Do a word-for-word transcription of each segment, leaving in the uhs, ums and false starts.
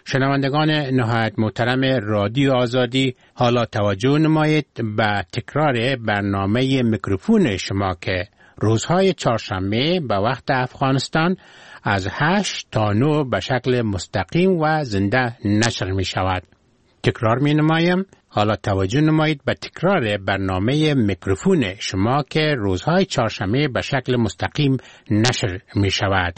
شنوندگان نهایت محترم رادیو آزادی، حالا توجه نمایید به تکرار برنامه میکروفون شما که روزهای چهارشنبه به وقت افغانستان از هشت تا نه به شکل مستقیم و زنده نشر می شود. تکرار می نمایم، حالا توجه نمایید به تکرار برنامه میکروفون شما که روزهای چهارشنبه به شکل مستقیم نشر می شود.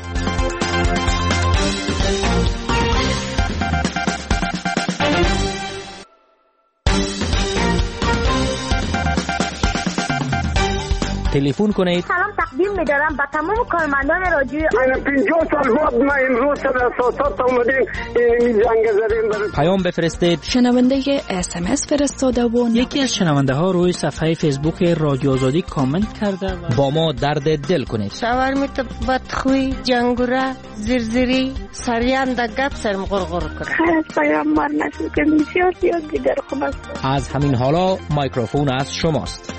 تلفن کنید. سلام تقدیم می‌دارم به تمام کارمندان رادیو. من پنجاه سال بعد ما امروز در اساسات اومدیم این جنگ زدیم. پیام بفرستید. شنونده اس ام اس فرستاده و یکی از شنونده ها روی صفحه فیسبوک رادیو آزادی کامنت کرده و با ما درد دل کنید. شاورمیت بدخوی، جنگوره، زرزری، سریان در گپ سرم غرغر کنه. خیر از پیام بار نشد که بسیار زیاد دیگر خوب است. از همین حالا میکروفون از شماست.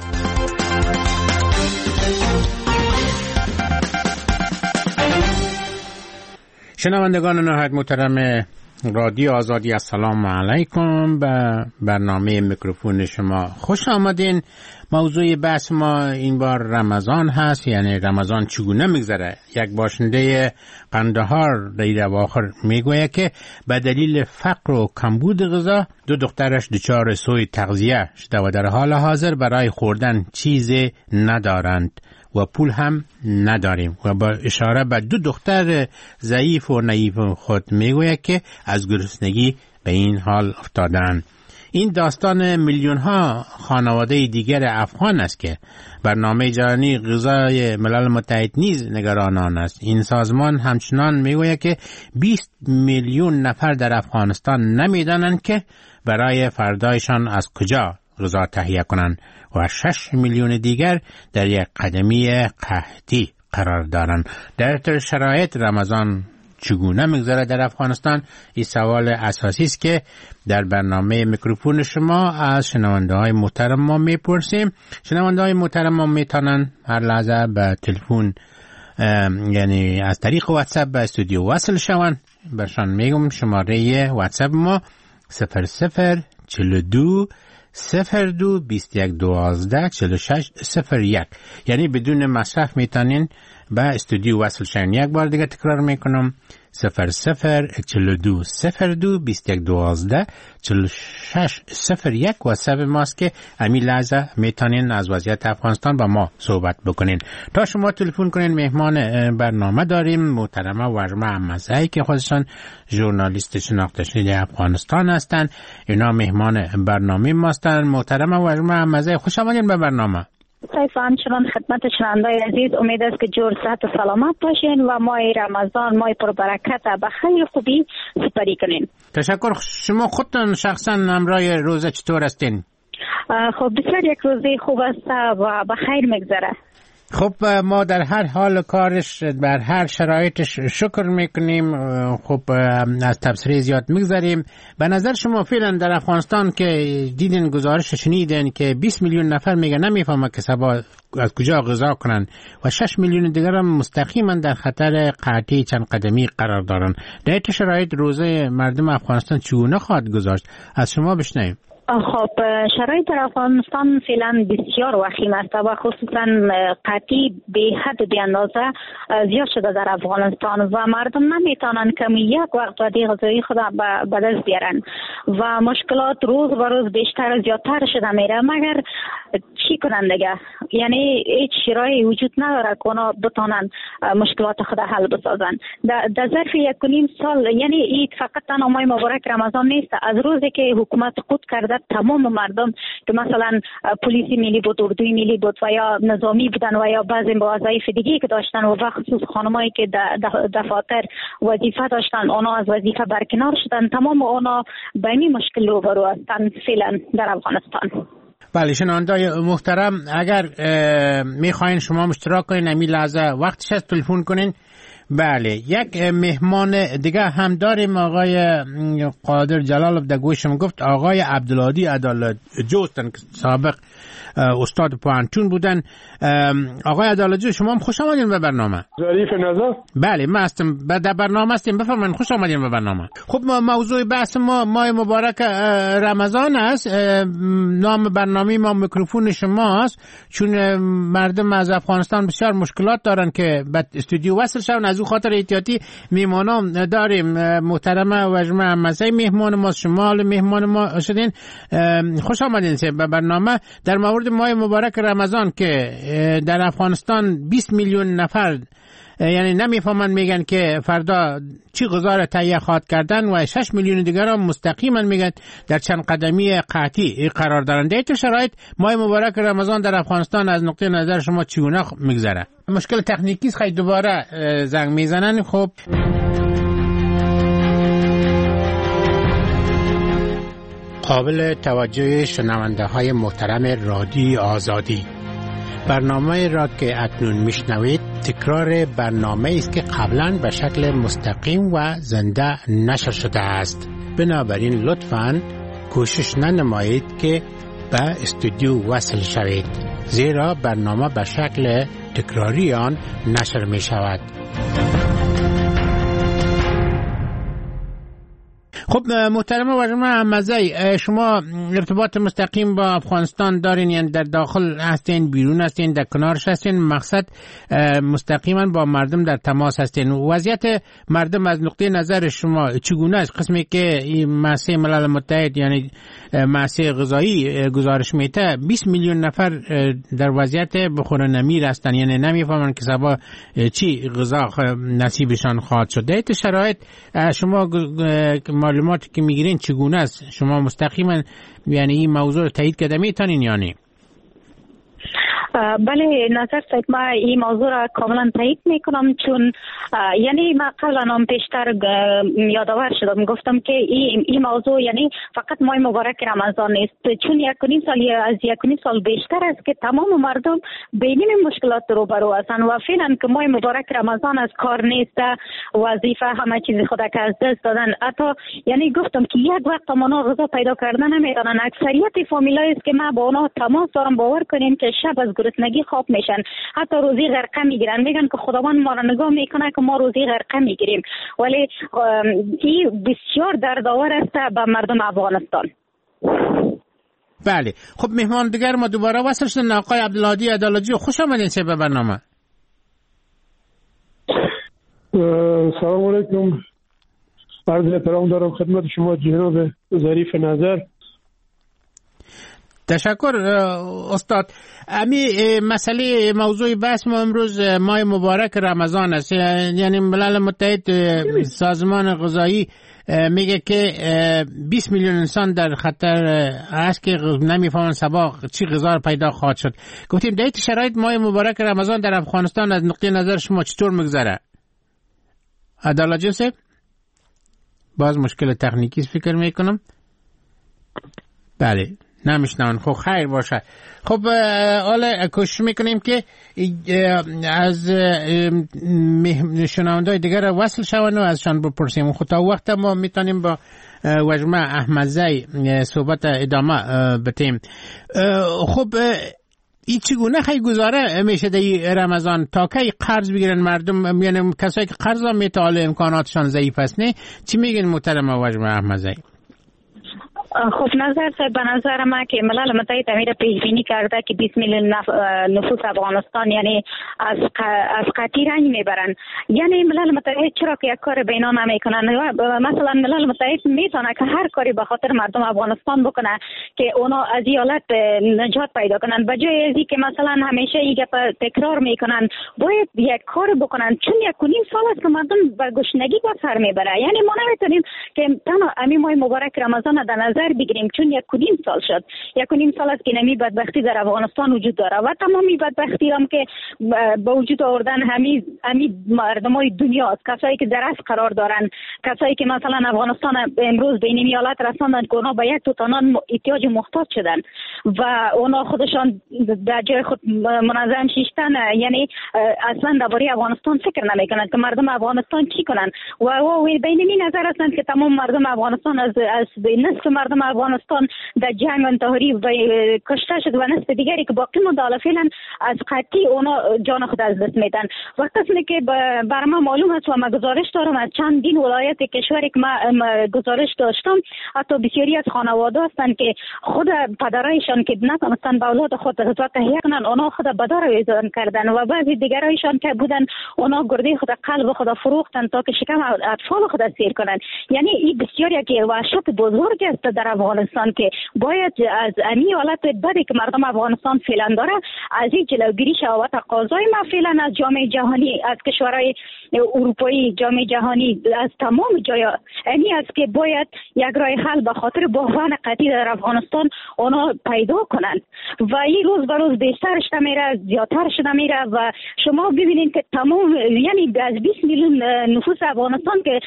شنوندگان نهایت محترم رادیو آزادی، السلام علیکم. به برنامه میکروفون شما خوش آمدین. موضوع بحث ما این بار رمضان هست، یعنی رمضان چگونه میگذره. یک باشنده قندهار در اواخر میگوید که به دلیل فقر و کمبود غذا دو دخترش دچار سوء تغذیه شده و در حال حاضر برای خوردن چیزی ندارند و پول هم نداریم و با اشاره به دو دختر ضعیف و نحیف خود میگوید که از گرسنگی به این حال افتادند. این داستان میلیون ها خانواده دیگر افغان است که برنامه جهانی غذای ملل متحد نیز نگران آن است. این سازمان همچنان میگوید که بیست میلیون نفر در افغانستان نمیدانند که برای فردایشان از کجا غذا تهیه کنند و شش میلیون دیگر در یک قدمی قحطی قرار دارند. در شرایط رمضان چگونه میگذره در افغانستان؟ این سوال اساسی است که در برنامه میکروفون شما از شنونده های محترم ما میپرسیم. شنونده های محترم ما میتونن هر لحظه به تلفن یعنی از طریق واتساپ به استودیو وصل شوند. برشان میگم شماره واتساپ ما صفر صفر چهل و دو صفر دو بیست یک دوازده چهل و شش صفر یک، یعنی بدون مصرف میتونین به استودیو وصل شین. یک بار دیگه تکرار میکنم صفر صفر چهل و دو صفر دو بیست یک دوازده چهل و شش صفر یک واتساپ ماست که همین لحظه میتونین از وضعیت افغانستان با ما صحبت بکنین. تا شما تلفن کنین مهمان برنامه داریم محترمه ورما عمزایی که خودشان ژورنالیست شناخته شده افغانستان هستند. اینا مهمان برنامه ماستن. محترمه ورما عمزایی خوش آمدین به برنامه. سایف همچنان خدمت شنوندگان عزیز، امید است که جور صحت و سلامت باشین و ماه رمضان ماه پربرکت به خیر خوبی سپری کنین. تشکر. شما خودتون شخصا همراه روزه چطور هستین؟ خب بسیار یک روزه خوب است و به خیر میگذره. خب ما در هر حال کارش بر هر شرایطش شکر میکنیم. خب از تبصره زیاد میگذاریم. به نظر شما فعلا در افغانستان که دیدین گزارش شنیدین که بیست میلیون نفر میگه نمیفهمه که سبا از کجا غذا کنن و شش میلیون دیگر هم مستقیما در خطر قحطی چند قدمی قرار دارن. در این شرایط روزه مردم افغانستان چگونه خواهد گذاشت؟ از شما بشنویم. خب شرایط در افغانستان فعلا بسیار وخیم است و خصوصا قحطی به حد بی اندازه زیاد شده در افغانستان و مردم نمیتونن کمی یک وقت وعده غذایی خود به دست بیارن و مشکلات روز به روز بیشتر و زیادتر شده میره. مگر چی کنن دیگه؟ یعنی هیچ شرایطی وجود نداره که اونا بتونن مشکلات خود حل بسازن. در ظرف یک و نیم سال، یعنی این فقط تنها ماه مبارک رمضان نیست، از روزی که حکومت خود کرده تمام مردم که مثلا پلیسی ملی بود، اردوی ملی بود و یا نظامی بودن و یا بعضی وظایف دیگه که داشتن و خصوص خانمایی که دفاتر وظیفه داشتن اونا از وظیفه برکنار شدن. تمام اونا به این مشکل روبرو هستن فعلا در افغانستان. بله شنوندای محترم، اگر میخواین شما مشترک کنین همین لحظه وقتش هست تلفن کنین بله، یک مهمان دیگه هم داریم، آقای قادر جلالov در گوشم گفت آقای عبدالهادی عدالت جوستن که سابق استاد پوهنتون بودن. آقای عدالت جو، شما هم خوش آمدین به برنامه. ظریف نظر. بله، ما هستم در برنامه هستیم، بفرمایید، خوش آمدین به برنامه. خب موضوع بحث ما ماه مبارک رمضان است. نام برنامه ما میکروفون شماست، چون مردم از افغانستان بسیار مشکلات دارن که به استودیو وصل شون. از او خاطر احتیاطی میهمانان داریم. محترمه وجمه احمدزی مهمان ما، شما مهمان ما شدین. خوش آمدین به برنامه. در مورد ماه مبارک رمضان که در افغانستان بیست میلیون نفر یعنی نمیفهمن، میگن که فردا چی غذا را تهیه خواهد کردن و شش میلیون دیگر هم مستقیما میگن در چند قدمی قحطی قرار دارند. در این شرایط ماه مبارک رمضان در افغانستان از نقطه نظر شما چگونه میگذره؟ مشکل تکنیکی است، خیلی دوباره زنگ میزنن. خب قابل توجه شنونده های محترم رادیو آزادی، برنامه را که اکنون میشنوید تکرار برنامه است که قبلا به شکل مستقیم و زنده نشر شده است. بنابراین لطفاً کوشش ننمایید که به استودیو وصل شوید، زیرا برنامه به شکل تکراری آن نشر می شود. خب محترم وجمه احمدزی، شما ارتباط مستقیم با افغانستان دارین، یعنی در داخل هستین، بیرون هستین، در کنارش هستین، مقصد مستقیما با مردم در تماس هستین. وضعیت مردم از نقطه نظر شما چگونه است؟ قسمی که مؤسسه ملل متحد یعنی مؤسسه غذایی گزارش میده بیست میلیون نفر در وضعیت بخور نمیر هستن، یعنی نمیفهمن که صبح چی غذا نصیبشان خواهد شد. در این شرایط شما معلوماتی که میگیرین چگونه است؟ شما مستقیما یعنی این موضوع رو تایید کرده میتونین یا نه؟ بله نظر صاحب، ما این موضوع را کاملا تایید میکنم، چون یعنی ما قبلا هم پیشتر یادآور شدم، گفتم که این این موضوع یعنی فقط ماه مبارک رمضان نیست، چون یک و نیم سال از یک و نیم سال بیشتر است که تمام مردم به این مشکلات روبرو هستند و فعلا که ماه مبارک رمضان از کار نیست، وظیفه همه چیز خود که از دست دادن. حتی یعنی گفتم که یک وقت اونا غذا پیدا کردن نمیتونن. اکثریت فامیلایی است که ما با اونا تماس دارم، باور کنین که شب از گرسنگی خواب میشن، حتی روزی غرقه میگیرن، میگن که خداوند ما را نگاه میکنه که ما روزی غرقه میگیریم. ولی این بسیار دردآور است به مردم افغانستان. بله، خب مهمان دیگر ما دوباره وصل شدن. آقای عبدالهادی عدالتی، خوش آمدین به برنامه. سلام علیکم، عرض احترام دارم خدمت شما جناب ظریف نظر. تشکر استاد. امی مسئله موضوع بحث ما امروز ماه مبارک رمضان است. یعنی ملل متحد سازمان غذایی میگه که بیست میلیون انسان در خطر است که نمیفهمن صبح چی غذا پیدا خواهد شد. گفتیم در این شرایط ماه مبارک رمضان در افغانستان از نقطه نظر شما چطور میگذره؟ عدالت جوسف، باز مشکل تکنیکی فکر میکنم. بله نمیشنون. خب خیر باشه. خب حالا کوشش میکنیم که از شنونده‌های دیگر وصل شوند و ازشان بپرسیم. خب تا وقت ما میتونیم با وجمه احمدزی صحبت ادامه بدیم. خب این چگونه خیلی گزاره میشه در رمضان؟ تا کی قرض بگیرن مردم؟ یعنی کسایی که قرض هم میتونه امکاناتشان ضعیف است، نه؟ چی میگین محترم وجمه احمدزی؟ خب نظر صاحب، به نظر ما که ملل متحد امیر پیش بینی کرده که بیست میلیون نفوس افغانستان یعنی از از قحطی رنج میبرن. یعنی ملل متحد چرا که یک کار بینا نمیکنن؟ مثلا ملل متحد میتونه که هر کاری به خاطر مردم افغانستان بکنه که اونا از این حالت نجات پیدا کنن، به جای از اینکه مثلا همیشه این تکرار میکنن. باید یک کار بکنن، چون یک و نیم سال است که مردم به گشنگی با سر میبره. یعنی ما نمیتونیم که تنها همین ماه مبارک رمضان در نظر نظر بگیریم، چون یک و نیم سال شد یک و نیم سال است که نمی بدبختی در افغانستان وجود داره و تمامی بدبختی هم که با وجود آوردن همین همین مردمای دنیا است، کسایی که در اصل قرار دارن، کسایی که مثلا افغانستان امروز به این حالت رساندن که اونا به یک توتانان احتیاج محتاج شدن و اونا خودشان در جای خود منظم شیشتن، یعنی اصلا درباره افغانستان فکر نمیکنن که مردم افغانستان چی کنن و و بین این نظر هستند که تمام مردم افغانستان از از نصف مردم افغانستان در جنگ انتحاری کشته شد و نصف دیگری که باقی مونده حالا فعلا از قطعی اونا جان خود از دست میدن. و قسمی که بر ما معلوم است و ما گزارش دارم از چندین ولایت کشوری که ما گزارش داشتم، حتی بسیاری از خانواده هستند که خود پدرایشان که نتونستن به اولاد خود غذا تهیه کنن، اونا خود به دار آویزان کردن و بعضی دیگرایشان که بودن اونا گرده خود قلب خود فروختن تا که شکم اطفال خود سیر کنن. یعنی این بسیاری که وحشت بزرگ است در افغانستان که باید از این حالت بدی که مردم افغانستان فعلا داره از این جلوگیری شود و تقاضای ما فعلا از جامعه جهانی، از کشورهای اروپایی، جامعه جهانی، از تمام جایا اینی است که باید یک راه حل به خاطر بحران قطعی در افغانستان اونا پیدا کنند و این روز به روز بیشتر شده میره، زیادتر شده میره و شما ببینید که تمام یعنی از بیست میلیون نفوس افغانستان که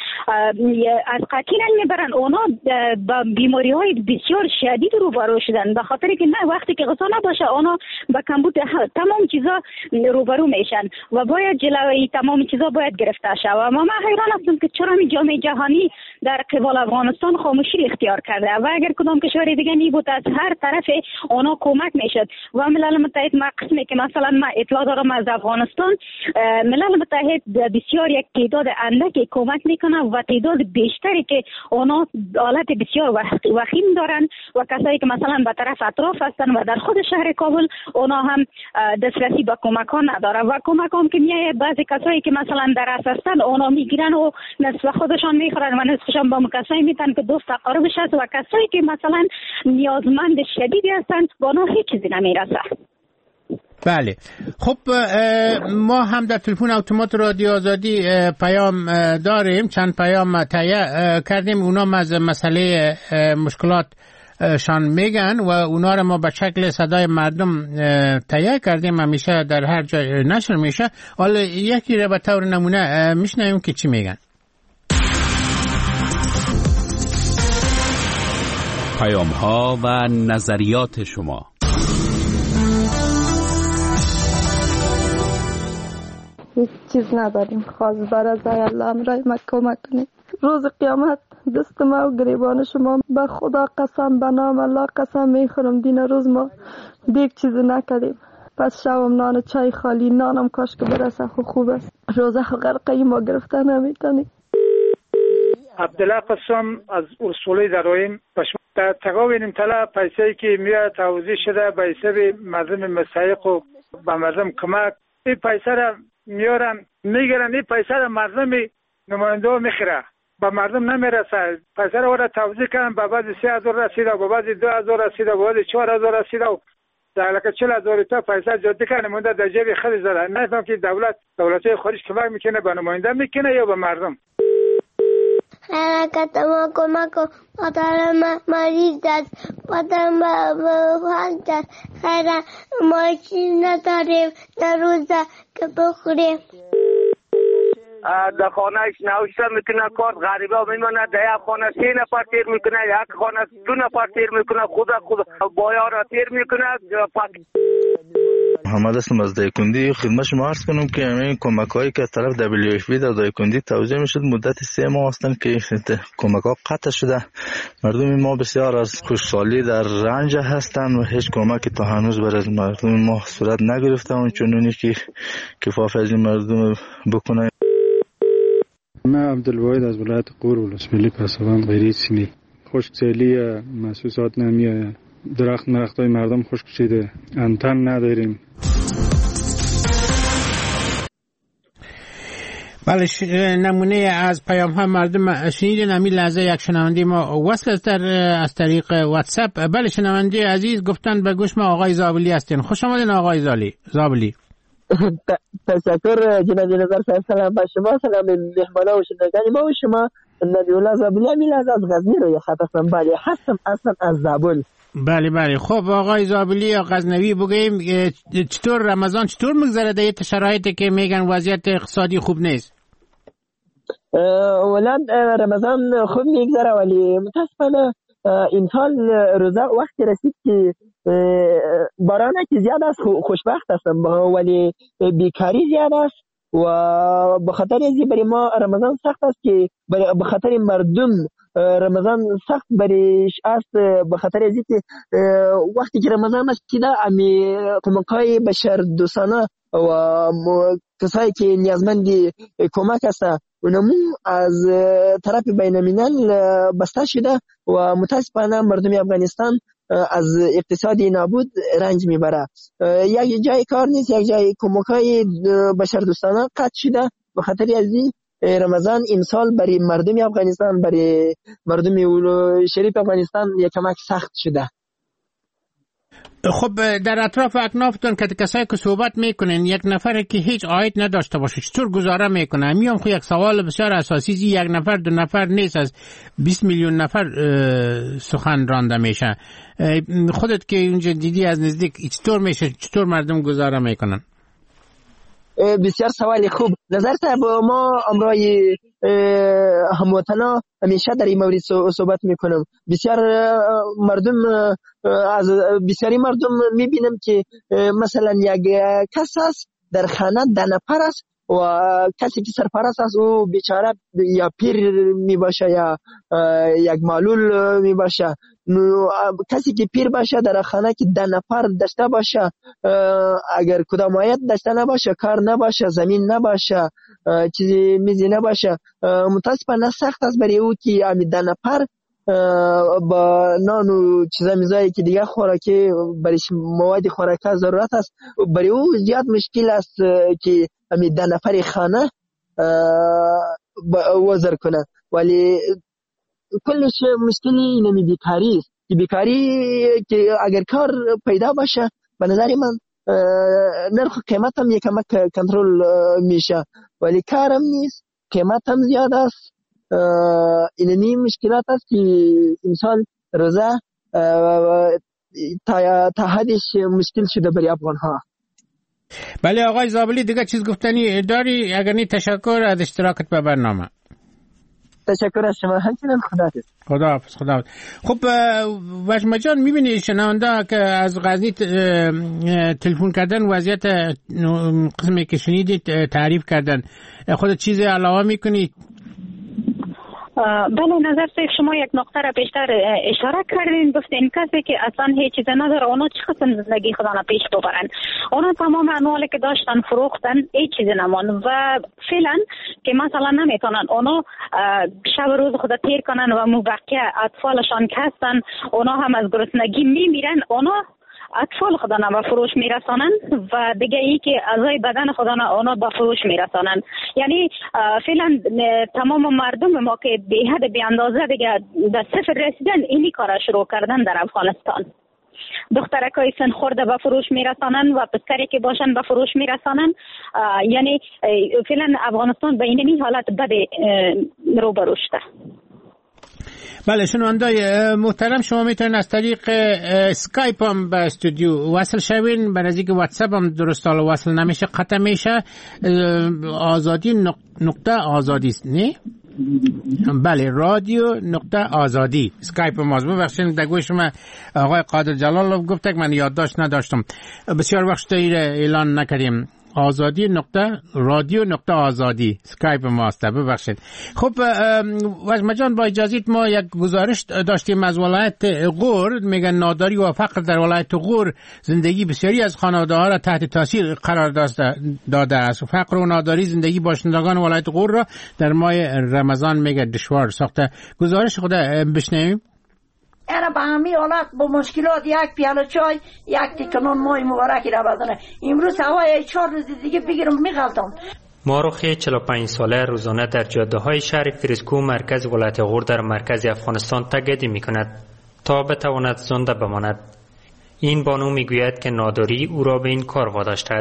از قطعی نمیبرن، اونا با بیماری های بسیار شدید روبرو شدن به خاطر که نه وقتی که غذا نباشه اونا با کمبود تمام چیزا روبرو میشن و باید جلوی تمام چیزا باید گرفته شه. و ما حیران هستم که چرا می جامعه جهانی در قبال افغانستان خاموشی اختیار کرده و اگر کدام کشور دیگه می بود از هر طرف اونا کمک میشد و ملل متحد ما قسمی که مثلا ما اطلاع دارم از افغانستان، ملل متحد بسیار یک تعداد اندکی کمک میکنه و تعداد بیشتری که اونا حالت بسیار وخیم دارن و کسایی که مثلا به طرف اطراف هستن و در خود شهر کابل اونا هم دسترسی به کمک ها نداره و کمک هم که میایه بعضی کسایی که مثلا در اصل هستن اونا میگیرن و نصف خودشان میخورن و نصفشان با کسایی میتن که دوست اقاربش هست و کسایی که مثلا نیازمند شدیدی هستن با اونا هیچ چیزی نمیرسه. بله خب ما هم در تلفن اتومات رادیو آزادی پیام داریم، چند پیام تهیه کردیم، اونا از مسئله مشکلات شان میگن و اونا رو ما به شکل صدای مردم تهیه کردیم، همیشه در هر جای نشر میشه. حالا یکی رو به طور نمونه میشنویم که چی میگن. پیام ها و نظریات شما. هیچ چیز نداریم، خواستار از الله امرای ما کمک کنید. روز قیامت دست ما و گریبان شما به خدا قسم، به نام الله قسم میخورم دین روز ما دیگه چیزی نکردیم. پس شبم نان و چای خالی، نانم کاش که برسه خو خوب است. روزه غرقه ما گرفته نمیتونی. عبدالله قسم از اصولی درایم در تقاوین طلا پیسه‌ای که میاد توضیح شده به حساب مردم مستحق و به مردم کمک، این پیسه را میارن میگیرن، این پیسه را مردم نماینده ها میخوره، با مردم نمیرسه. پیسه را ورد توضیح کردن، به بعد سه هزار رسیده، به بعد دو هزار رسیده، به بعد چهار هزار رسیده و در لکه چهل هزار تا پیسه جاده کنه مونده در جیب خود زده. نفهم که دولت دولت‌های خارج کمک میکنه به نماینده میکنه یا به مردم. حرکت ما کمک کن، مادر مریض است، مادر بحال است، خیره ما چیز نداریم در روزه که بخوریم. در خانهش نوشته میکنه کار غریبه میمونه، در یک خانه سه نفر تیر میکنه، یک خانه دو نفر تیر میکنه، خود خود بایا را تیر میکنه. محمد اسم از دایکندی خدمت شما عرض کنم که همین کمک هایی که از طرف دبلیو اف پی در دایکندی توزیع میشد مدت سه ماه هستند که کمک ها قطع شده. مردم ما بسیار از خوشحالی در رنج هستند و هیچ کمکی تا هنوز برای مردم ما صورت نگرفته اون چنونی که کفاف از این مردم بکنه. من عبدالواحد از ولایت غور ولسوالی پسابند غیری سیمی. خشکسالی محسوسات نمیه، درخت مرختای مردم خشک شده، انتن نداریم. بله نمونه از پیام ها مردم شنیدین. همین لحظه یک شنونده ما وصل است در از طریق واتساپ. بله شنونده عزیز گفتن به گوش ما آقای زابلی هستین. خوش آمدین آقای زالی زابلی. تشکر جناب نظر صاحب، سلام با شما، سلام به مهمانا و شنوندگان ما و شما نبی‌الله زابلی امیل از غزنی روی خط هستم. بله هستم اصلا از زابل. بله بله. خب آقای زابلی یا غزنوی بگیم چطور رمضان چطور میگذره در این شرایطی که میگن وضعیت اقتصادی خوب نیست؟ اولا رمضان خوب میگذره ولی متاسفانه این سال روزه وقتی رسید که باران که زیاد است خوشبخت هستم ولی بیکاری زیاد است و به خاطر ازی برای ما رمضان سخت است که به خاطر مردم رمضان سخت بریش است به خاطر ازی که وقتی که رمضان رسیده امی کمک‌های بشر دوستانه و کسایی که نیازمندی کمک هستند اونمو از طرف بین الملل بسته شده و متاسفانه مردم افغانستان از اقتصادی نابود رنج میبره. یک جای کار نیست، یک جای کمک‌های بشر دوستانه قطع شده به خاطر ازی رمضان امسال برای مردم افغانستان برای مردم شریف افغانستان یک کمک سخت شده. خب در اطراف اکنافتون که کسایی که صحبت میکنن یک نفر که هیچ عاید نداشته باشه چطور گزاره میکنه؟ میام خو یک سوال بسیار اساسی زی یک نفر دو نفر نیست از بیست میلیون نفر سخن رانده میشه. خودت که اونجا دیدی از نزدیک چطور میشه چطور مردم گزاره میکنن؟ بسیار سوال خوب. نظر تا با ما امرای هموطنا همیشه در این مورد صحبت میکنم. بسیار مردم از بسیاری مردم میبینم که مثلا یک کس است در خانه ده نفر است و کسی که سرپرست است او بیچاره یا پیر میباشه یا یک معلول میباشه. کسی که پیر باشه در خانه که ده نفر داشته باشه اگر کدام عاید داشته نباشه کار نباشه زمین نباشه چیزی میزی نباشه متاسفانه سخت است برای او که امی ده نفر با نان و چیزا میزایی که دیگه خوراکی برای مواد خوراکی ضرورت است برای او زیاد مشکل است که امی ده نفر خانه وزر کنه. ولی کلش مشکلی نمی بیکاری است که بیکاری که اگر کار پیدا باشه به نظر من نرخ قیمت هم یکم کنترل میشه ولی کارم نیست قیمت هم زیاد است. اینمی مشکلات است که انسان روزه تا حدش مشکل شده برای افغان ها. بله آقای زابلی دیگه چیز گفتنی داری؟ اگر نی تشکر از اشتراکت به برنامه. تشکر از شما همچنین. خداحافظ. خداحافظ خداحافظ. خب وجمه جان میبینی شنونده که از غزنی تلفن کردن وضعیت قسمی که شنیدید تعریف کردن خودت چیز علاوه میکنی؟ بله نظر سیف شما یک نقطه را بیشتر اشاره کردین. گفتین کسی که اصلا هیچ چیز نداره اونا چه قسم زندگی خدا را پیش ببرن؟ اونا تمام اموالی که داشتن فروختن هیچ چیز نمان و فعلا که مثلا نمیتونن اونا شب روز خدا تیر کنن و موبقیه اطفالشان که هستن اونا هم از گرسنگی میمیرن. اونا اطفال خدا نه به فروش میرسانن و دیگه ای که اعضای بدن خدا نه اونا به فروش میرسانن. یعنی فعلا تمام مردم ما که به حد بی اندازه دیگه در صفر رسیدن اینی کارا شروع کردن در افغانستان. دخترکای سن خورده به فروش میرسانن و پسری که باشن به فروش میرسانن. یعنی فعلا افغانستان به این حالت بد روبرو شده. بله شنوندای محترم شما میتونید از طریق اسکایپ هم به استودیو وصل شوین. برای اینکه واتساپ هم درست حالا وصل نمیشه قطع میشه. آزادی نقطه آزادی است نه؟ بله رادیو نقطه آزادی اسکایپ ماست. ببخشید در گوش شما آقای قادر جلال گفت که من یادداشت نداشتم بسیار وقت اعلان نکردیم. آزادی نقطه رادیو نقطه آزادی اسکایپ ماست. ببخشید. خب وجمه جان با اجازهت ما یک گزارش داشتیم از ولایت غور. میگن ناداری و فقر در ولایت غور زندگی بسیاری از خانواده ها را تحت تاثیر قرار داده است. فقر و ناداری زندگی باشندگان ولایت غور را در ماه رمضان میگه دشوار ساخته. گزارش خود بشنویم. اینا به همین حالت با مشکلات یک پیاله چای یک تکنون مای مبارکی را بدنه. امروز هوای چهار روز دیگه بگیرم میغلطم. ماروخی چهل و پنج ساله روزانه در جاده های شهر فریسکو مرکز ولایت غور در مرکز افغانستان تگدی می کند تا بتواند زنده بماند. این بانو می گوید که ناداری او را به این کار واداشته است.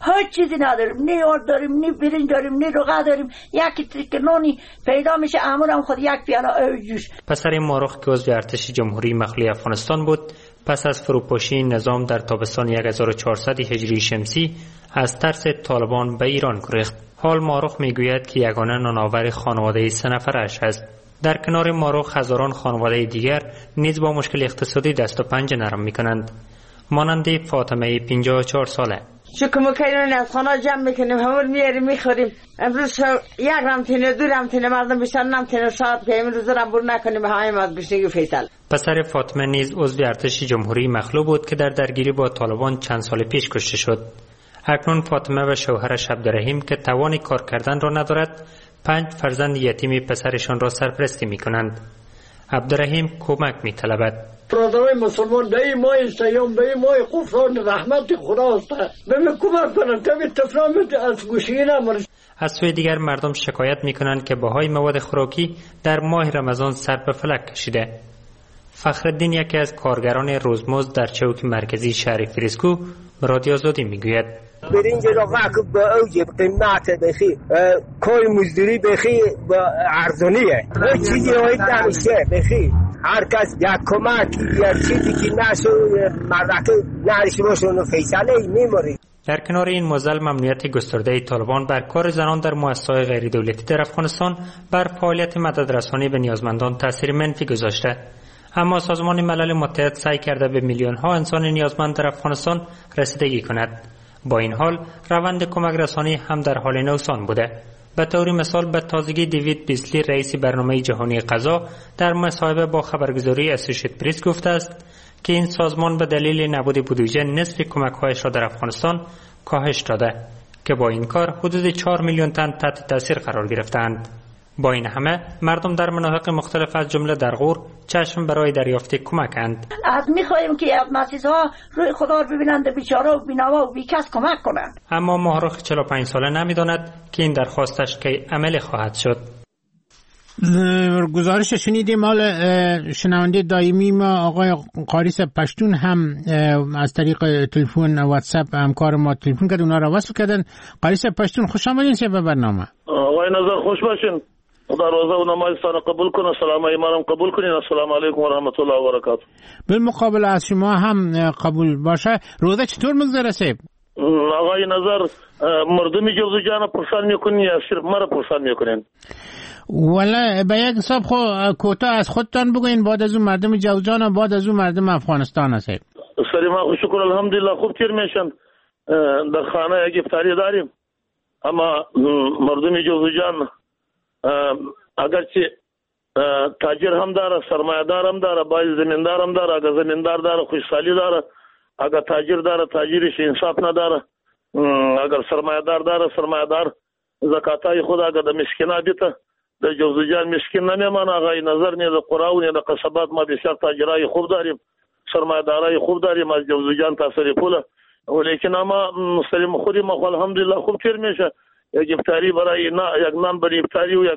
هیچ چیزی نداریم، نه آرد داریم، نه برنج داریم، نه روغه داریم. یکی تریک نانی پیدا میشه، امورم خود یک پیاله آب جوش. پسر مارخ که عضو ارتش جمهوری مخلوع افغانستان بود، پس از فروپاشی نظام در تابستان هزار و چهارصد هجری شمسی از ترس طالبان به ایران گریخت. حال مارخ میگوید که یگانه نانآور خانواده سه نفرش است. در کنار مارخ هزاران خانواده دیگر نیز با مشکل اقتصادی دست و پنجه نرم میکنند. مانند فاطمه پنجاه و چهار ساله. شکم میکنیم از خانه جمع میکنیم، همون میاریم میخوریم. امروز یک رمتینه دو رمتینه مردم بیشتر نمتینه شاید که امروز رمبور نکنیم های ماد بشنگی فیصل. پسر فاطمه نیز عضو ارتش جمهوری مخلوع بود که در درگیری با طالبان چند سال پیش کشته شد. اکنون فاطمه و شوهرش عبدالرحیم که توان کار کردن را ندارد، پنج فرزند یتیم پسرشان را سرپرستی میکنند. عبدالرحیم کمک میطلبد. برادرای مسلمان به این ماه سیام، به این ماه غفران رحمت خداست، به من کمک کنند تا به تفرام از گوشی نمارد. از سوی دیگر مردم شکایت میکنند که بهای مواد خوراکی در ماه رمضان سر به فلک کشیده. فخرالدین یکی از کارگران روزمزد در چوک مرکزی شهر فریسکو به رادیو آزادی میگوید برنج را وقت به اوج قیمت بخی، کار مزدوری بخی به ارزانیه، هر چیزی هایی نمیشه بخی. هر کس یک کمک یک چیزی که نشو مردکه نرشی باشه اونو فیصله میماری. در کنار این موزل ممنوعیت گسترده طالبان بر کار زنان در مؤسسات غیر دولتی در افغانستان بر فعالیت مددرسانی به نیازمندان تاثیر منفی گذاشته. اما سازمان ملل متحد سعی کرده به میلیون ها انسان نیازمند در افغانستان رسیدگی کند. با این حال روند کمک رسانی هم در حال نوسان بوده. به طور مثال به تازگی دیوید بیسلی رئیس برنامه جهانی غذا در مصاحبه با خبرگزاری اسوسییتد پرس گفته است که این سازمان به دلیل نبود بودجه نصف کمک‌هایش را در افغانستان کاهش داده که با این کار حدود چهار میلیون تن تحت تاثیر قرار گرفتند. با این همه مردم در مناطق مختلف از جمله در غور چشم برای دریافت کمکند. از می‌خواهیم که مسیح‌ها روی خدا رو ببینند، بیچاره و بی‌نوا و بیکس کمک کنند. اما مارخ چهل و پنج ساله نمی‌داند که این درخواستش کی عملی خواهد شد. گزارش شنیدیم. مال شنونده دائمی ما آقای قاریس پشتون هم از طریق تلفن واتساپ همکار ما تلفن کرد، اونا را وصل کردن. قاریس پشتون خوش آمدین به برنامه. آقای نظر خوش باشین، خدا روزه و نمازتان قبول کنه، سلام ایمانم قبول کنین. السلام علیکم و رحمت الله و برکاته. بالمقابل از شما هم قبول باشه. روزه چطور مگذره؟ آقای نظر مردم جوزجان پرسان میکنین یا صرف مرا پرسان میکنین؟ والا به یک حساب خو کوتاه از خودتان بگوین، بعد از اون مردم جوزجان و بعد از اون مردم افغانستان هست. سلام خوش شکر الحمدلله خوب تیر میشن. در خانه یک افطاری داریم، اما مردم جوزجان اگرچه تاجر هم داره، سرمایه دار هم داره، باید زمیندار هم داره. اگر زمیندار داره خوشحالی داره، اگر تاجر داره تاجرش انصاف نداره، اگر سرمایه دار داره سرمایه دار زکاتای خود اگر د مسکینا دیته د جوزجان مسکین نمیمانه. آقای نظر نه د قراو نه د قصبات ما بسیار تاجرای خوب داریم، سرمایه دارای خوب داریم از جوزجان تا سریپوله، ولیکن اما مسلم خودی ما الحمدلله خوب تیر میشه. یک افطاری برای یک نان برای افطاری و یک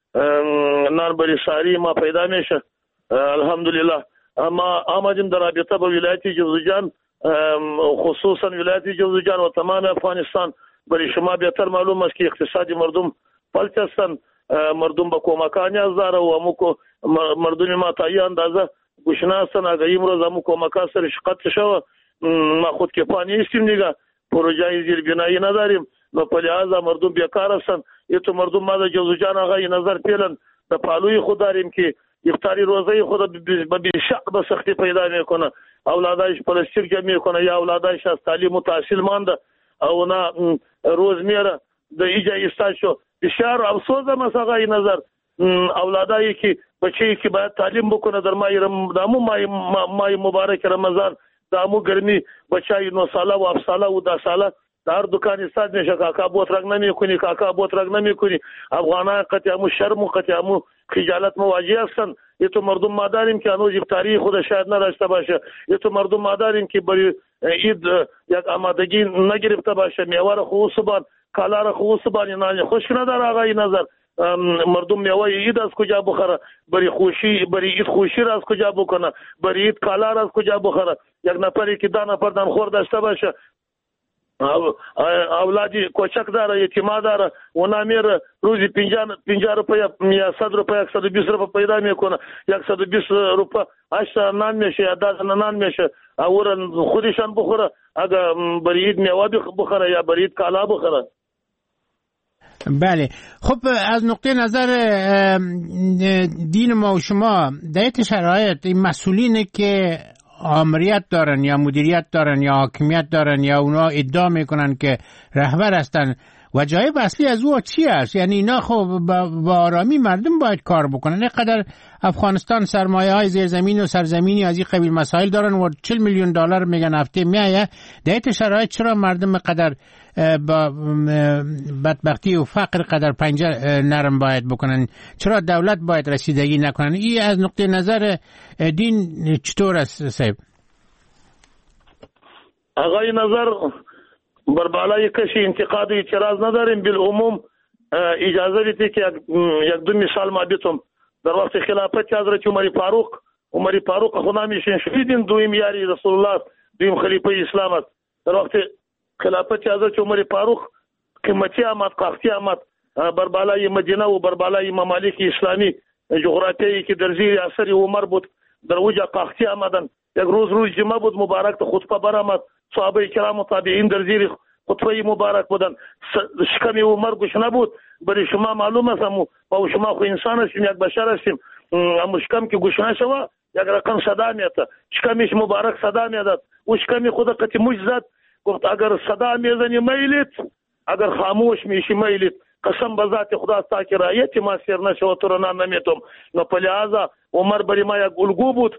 نان برای ساری ما پیدا میشه الحمدلله. اما آمدیم در رابطه با ولایت جوزجان، خصوصا ولایت جوزجان و تمام افغانستان، برای شما بهتر معلوم است که اقتصادی مردم پلت هستند. مردم به کمکان نیاز داره و امو مردم ما تا یه اندازه گوشنه هستند. اگر امروز امو کمکان سر شقت شوه ما خود کفانی هستیم دیگه، پروژه زیربنایی نداریم، نو په لحاظه مردم بیکار هستند. یتو مردم ما د جوزجان آقای نظر پیلن د پالوی خود داریم که افطاری روزه خود به بیشق به سختی پیدا میکنه، اولادایش پلاستیک جمع میکنه یا اولادایش از تعلیم و تحصیل مانده او نه روز میره د ایجا ایستاشو. بسیار افسوس ده مساقه ای نظر اولادایی که بچه‌ای که باید تعلیم بکنه در ماه دامو ماه مبارک رمضان دامو گرمی بچه‌ای نو ساله و هفت ساله و ده ساله در دکان استاد میشه، کاکا بوترک نمیکنی کاکا بوترک نمیکنی. افغانان قطعمو شرم و قطعمو خجالت مواجه هستند. یه تو مردم ما داریم که هنوز افطاری خود شاید نداشته باشه، یه تو مردم ما داریم که برای عید یک آمادگی نگرفته باشه، میوه را خوب سبان کالا را خوب سبان نان خوش نداره. آقای نظر مردم میوه عید از کجا بخوره، برای خوشی برای عید خوشی را از کجا بکنه، برای عید کالا را از کجا بخوره. یک نفری که دو نفر دانخور داشته باشه اولادی کوچک داره، یتیما داره، اونا میره روزی پنجاه روپیه یا صد روپیه صد و بیست روپیه پیدا میکنه، صد و بیست روپیه هشت نان میشه یا ده نان میشه، اورن خودشان بخوره، اگه برید میوه بخوره یا برید کالا بخوره. بله. خب از نقطه نظر دین ما و شما در این شرایط این مسئولینی که آمریت دارن یا مدیریت دارن یا حاکمیت دارن یا اونا ادعا میکنن که رهبر هستن، وجایب اصلی از او چی است؟ یعنی اینا خب با آرامی مردم باید کار بکنن. اینقدر افغانستان سرمایه های زیرزمین و سرزمینی از این قبیل مسائل دارن و چهل میلیون دلار میگن هفته میایه. در این شرایط چرا مردم قدر با بدبختی و فقر قدر پنجه نرم باید بکنن؟ چرا دولت باید رسیدگی نکنن؟ این از نقطه نظر دین چطور است صاحب؟ آقای نظر بر بالای کشی انتقاد و اعتراض نداریم. بالعموم اجازه بدید که یک دو مثال ما بیتم. در وقت خلافت حضرت عمر فاروق عمر فاروق خدا میشین شهیدین، دویم یاری رسول الله، دویم خلیفه اسلام است. در وقت خلافت حضرت عمر فاروق قیمتی آمد، قحطی آمد بر بالای مدینه و بر بالای ممالک اسلامی جغرافیایی که در زیر اثر عمر بود، در وجه قحطی آمدن. یک روز روز جمعه بود، مبارک تا خطبه برآمد، صحابه کرام و تابعین در زیر خطبه مبارک بودن، شکم عمر گوش نبود. برای شما معلوم است ما شما خو انسان هستیم، یک بشر هستیم، اما شکم که گوش نشوه یک رقم صدا میاد، شکمش مبارک صدا میاد، او شکم خود قطع موج زد، گفت اگر صدا میزنی میلید، اگر خاموش میشی میلید، قسم به ذات خدا تا که رایت ما سیر نشو تو را نمیتم. نو په لحاظه عمر برای ما یک الگو بود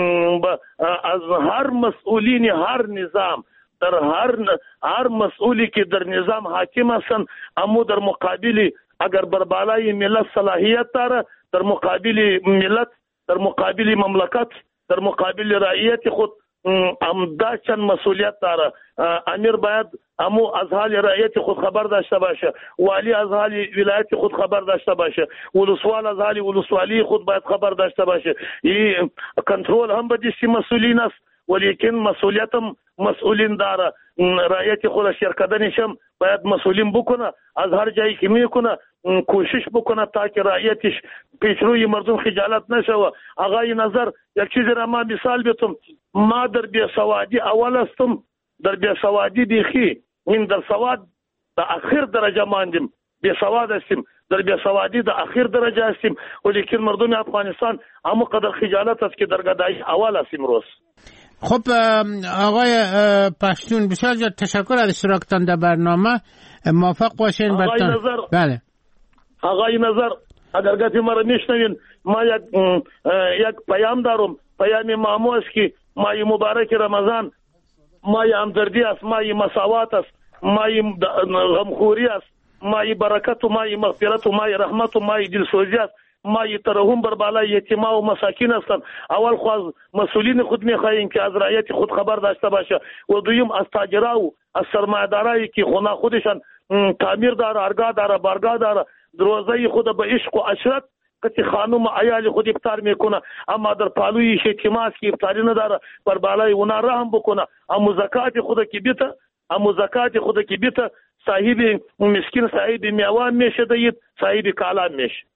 از هر مسئولین هر نظام، در هر هر مسئولی که در نظام حاکم هستند، اما در مقابل اگر بر بالای ملت صلاحیت داره، در مقابل ملت، در مقابل مملکت، در مقابل رعیت خود امدا چند مسئولیت داره. امیر باید امو از حال رعیت خود خبر داشته باشه، والی از حال ولایت خود خبر داشته باشه، ولسوال از حال ولسوالی خود باید خبر داشته باشه. این کنترل هم به دستی مسئولین است، ولیکن مسئولیت هم مسئولین داره. رعیت خود شرکدنش هم باید مسئولین بکنه، از هر جایی که میکنه کوشش بکنه تا که رعیتش پیشروی مردم خجالت نشوه. آقای نظر یک چیزی را ما مثال بیتم، ما در بیسوادی اول استم، در بیسوادی بیخی این در سواد در اخیر درجه ماندیم، بیسواد هستیم، در بیسوادی در اخیر درجه هستیم، ولیکن مردم افغانستان همو قدر خجالت است که در گدایی اول هستیم روز. خب آقای پشتون بسیار زیاد تشکر از اشتراکتان در برنامه، موفق باشین. آقای نظر بله آقای نظر اگر گفتی مرا میشنوین، ما یک یک پیام دارم، پیام مامو است که مای مبارک رمضان مای همدردی است، مای مساوات است، مای غمخوری است، مای برکت و مای مغفرت و مای رحمت و مای دلسوزی است، مای ترحم بر بالای یتیما و مساکین هستند. اول خو از مسئولین خود میخواهیم که از رعیت خود خبر داشته باشه، و دویم از تاجرا و از سرمایه‌دارایی که خونه خودشان تعمیر داره، ارگاه داره، بارگاه داره، دروازه خود به عشق و عشرت که خانم عیال خود افطار میکنه، اما در پالوی شیطماس که افطاری نداره بر بالای اونا رحم بکنه. اما زکات خود که بیته، اما زکات خود که بیته صاحب مسکین صاحب میوان میشه، دید صاحب کالام میشه.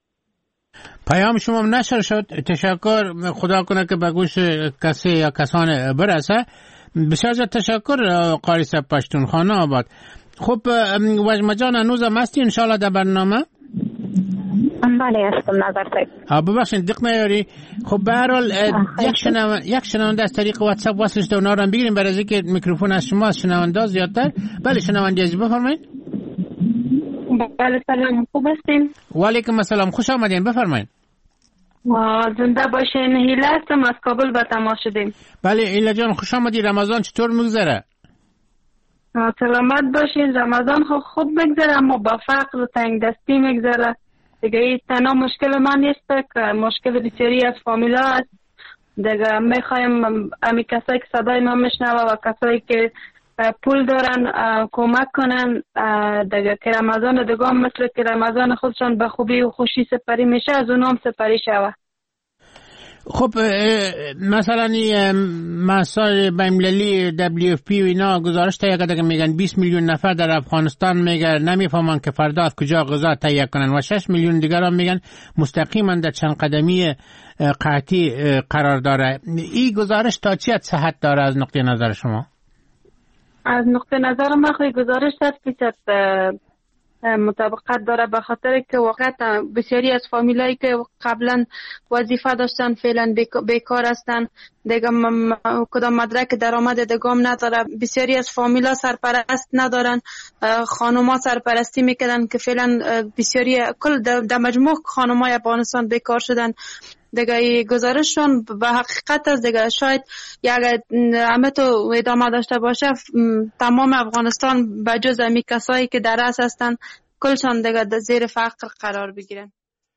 پیام شما نشر شد، تشکر، خدا کنه که به گوش کسی یا کسان برسه. بسیار زیاد تشکر قاری صاحب پشتونخانه آباد. خب وجمه جان هنوز هم هستی انشاءالله در برنامه؟ بله هستم نظر صاحب. ببخشید دق نیاری. خب به هر حال یک شنونده یک شنونده از طریق واتساپ وصلش ده اونا رو هم بگیریم برای اینکه میکروفون از شما از شنونده زیادتر. بله شنونده عزیز بفرمایید. بله سلام، خوب هستین؟ و علیکم السلام، خوش آمدین، بفرمایید. زنده باشین. هیله هستم از کابل به تماس شدیم. بله هیله جان خوش آمدی. رمضان چطور میگذره؟ سلامت باشین. رمضان خب خوب میگذره اما با فقر و تنگ دستی میگذره دیگه. این تنها مشکل من نیست که مشکل بسیاری از فامیلا هست دیگه. میخوایم امی کسایی که صدای ما میشنوه و کسایی که پول دارن کمک کنن دیگه که رمضان دیگه هم مثل که رمضان خودشان به خوبی و خوشی سپری میشه از اونام سپری شوه. خب مثلا مسائل بین‌المللی دبلیو اف پی و اینا گزارش تهیه کرده که میگن بیست میلیون نفر در افغانستان میگن نمیفهمن که فردا از کجا غذا تهیه کنن و شش میلیون دیگر هم میگن مستقیما در چند قدمی قحطی قرار داره. این گزارش تا چی صحت داره از نقطه نظر شما؟ از نقطه نظر من خیلی گزارش صد فیصد مطابقت داره، به خاطر که واقعا بسیاری از فامیلایی که قبلا وظیفه داشتن فعلا بیکار هستن، دیگه کدام مدرک درآمد دگام نداره. بسیاری از فامیلا سرپرست ندارن، خانوما سرپرستی میکنن که فعلا بسیاری کل در مجموع خانومای افغانستان بیکار شدن. دیگه گزارششون به حقیقت است دیگه شاید یک همه تو ادامه داشته باشه تمام افغانستان به جز امی کسایی که در رأس هستن کلشان دیگه در زیر فقر قرار بگیرن.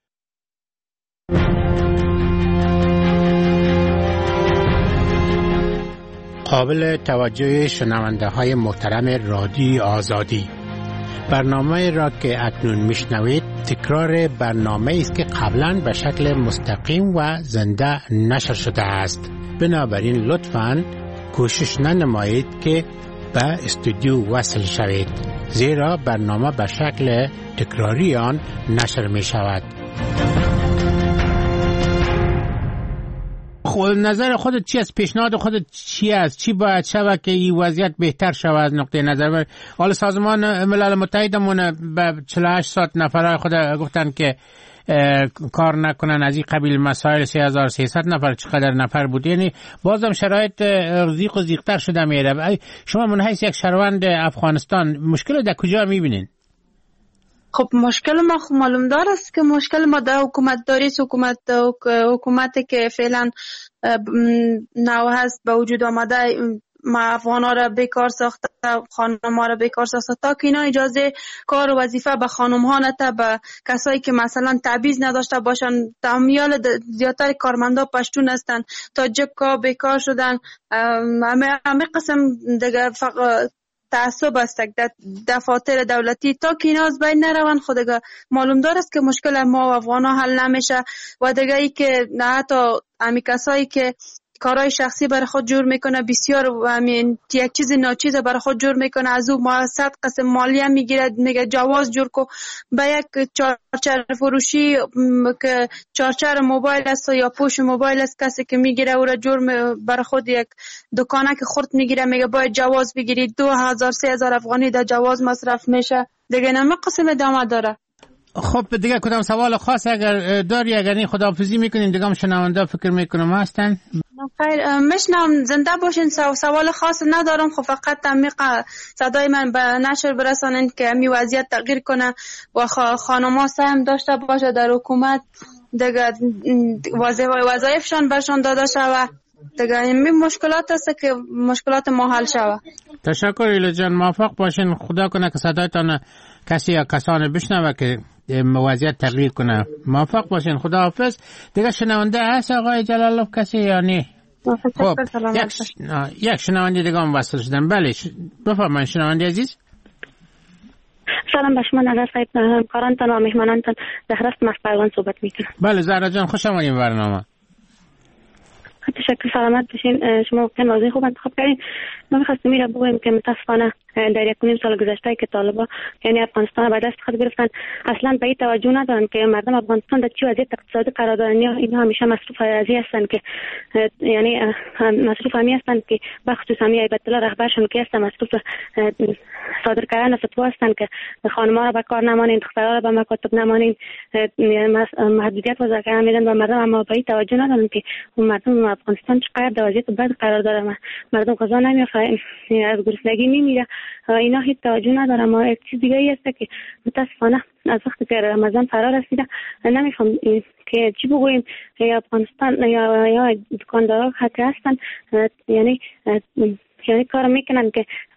قابل توجه شنونده های محترم رادیو آزادی، برنامه را که اکنون میشنوید تکرار برنامه است که قبلا به شکل مستقیم و زنده نشر شده است. بنابراین لطفاً کوشش ننمایید که به استودیو وصل شوید، زیرا برنامه به شکل تکراری آن نشر می شود. خود نظر خودت چی است؟ پیشنهاد خودت چی است؟ چی باید شود که این وضعیت بهتر شود از نقطه نظر؟ حالا سازمان ملل متحدمون به چهل و هشت ساعت نفرای خود گفتن که کار نکنن از این قبیل مسائل. سه هزار و سیصد نفر چقدر نفر بود؟ یعنی بازم شرایط زیق و زیقتر شده میره. شما من حیث یک شهروند افغانستان مشکل در کجا میبینین؟ خب مشکل ما خب معلوم دار است که مشکل ما در حکومت داری است. حکومت حکومتی که فعلا نو هست به وجود آمده ما افغان ها را بیکار ساخته، خانم ها را بیکار ساخته تا که اینا اجازه کار و وظیفه به خانم ها نده، به کسایی که مثلا تبعیض نداشته باشن. تامیال زیادتر کارمندا پشتون هستن، تاجک ها بیکار شدن. همه همه قسم دیگه فقط تعصب است در دفاتر دولتی تا که اینا از بین نروند خود دیگه معلوم دار است که مشکل ما و افغان ها حل نمیشه. و دیگه ای که نه حتی امی کسایی که کارهای شخصی برای خود جور میکنه بسیار همین یک چیز ناچیز برای خود جور میکنه، از او ما صد قسم مالیه میگیره، میگه جواز جور کو. به یک چارچر فروشی که چارچر موبایل است یا پوش موبایل است کسی که میگیره او را جور برای خود یک دکانه که خرد میگیره میگه باید جواز بگیرید. دو هزار سه هزار افغانی در جواز مصرف میشه. دیگه نمی قسم ادامه داره. خب دیگه کدام سوال خاص اگر داری اگر این خداحافظی میکنیم دیگه هم شنونده فکر میکنم هستن؟ خیر مشنم زنده باشین. سوال خاص ندارم، خب فقط عمیق صدای من به نشر برسانین که امی وضعیت تغییر کنه و خانم‌ها سهم داشته باشه در حکومت، دیگه وظایفشان برشان داده شوه. دیگه این مشکلات هست که مشکلات ما حل شوه. تشکر ایلا جان، موفق باشین. خدا کنه که صدایتان کسی یا کسان بشنوه که وضعیت تغییر کنه. موفق باشین. خدا حافظ. دیگه شنونده هست آقای جلالوف کسی یا نه؟ خب یک, ش... یک شنونده دیگه هم وصل شدن. بله ش... بفرمایید شنونده عزیز. سلام به شما نظر صاحب، همکارانتان و مهمانانتان زهراست مخبرگان صحبت میکنم. بله زهرا جان خوش آمدین برنامه. تشکر، سلامت باشین. شما واقعا موضوع خوب انتخاب کردین. ما می‌خواستم میره بگویم که متاسفانه در یک نیم سال گذشته که طالبان یعنی افغانستان به دست خود گرفتن اصلا به این توجه ندارن که مردم افغانستان در چه وضعیت اقتصادی قرار دارن. یا اینها همیشه مصروف ازی هستن که یعنی مصروف همی هستن که بخصوص همی ایبت الله رهبرشون که هستن مصروف صادر کردن فتوا هستن که خانم‌ها را به کار نمانین، دخترها را به مکاتب نمانین، محدودیت وضع کردن میدن و مردم اما به این توجه ندارن که مردم افغانستان چقدر در وضعیت بد قرار داره. مردم غذا نمیخوره، از گرسنگی میمیره. اینا هیچ توجه نداره. ما یک چیز دیگه ای هست که متاسفانه از وقتی که رمضان فرا رسیده نمیخوام که چی بگوییم یا افغانستان یا یا دکاندارا حتی هستن یعنی یعنی کار میکنن که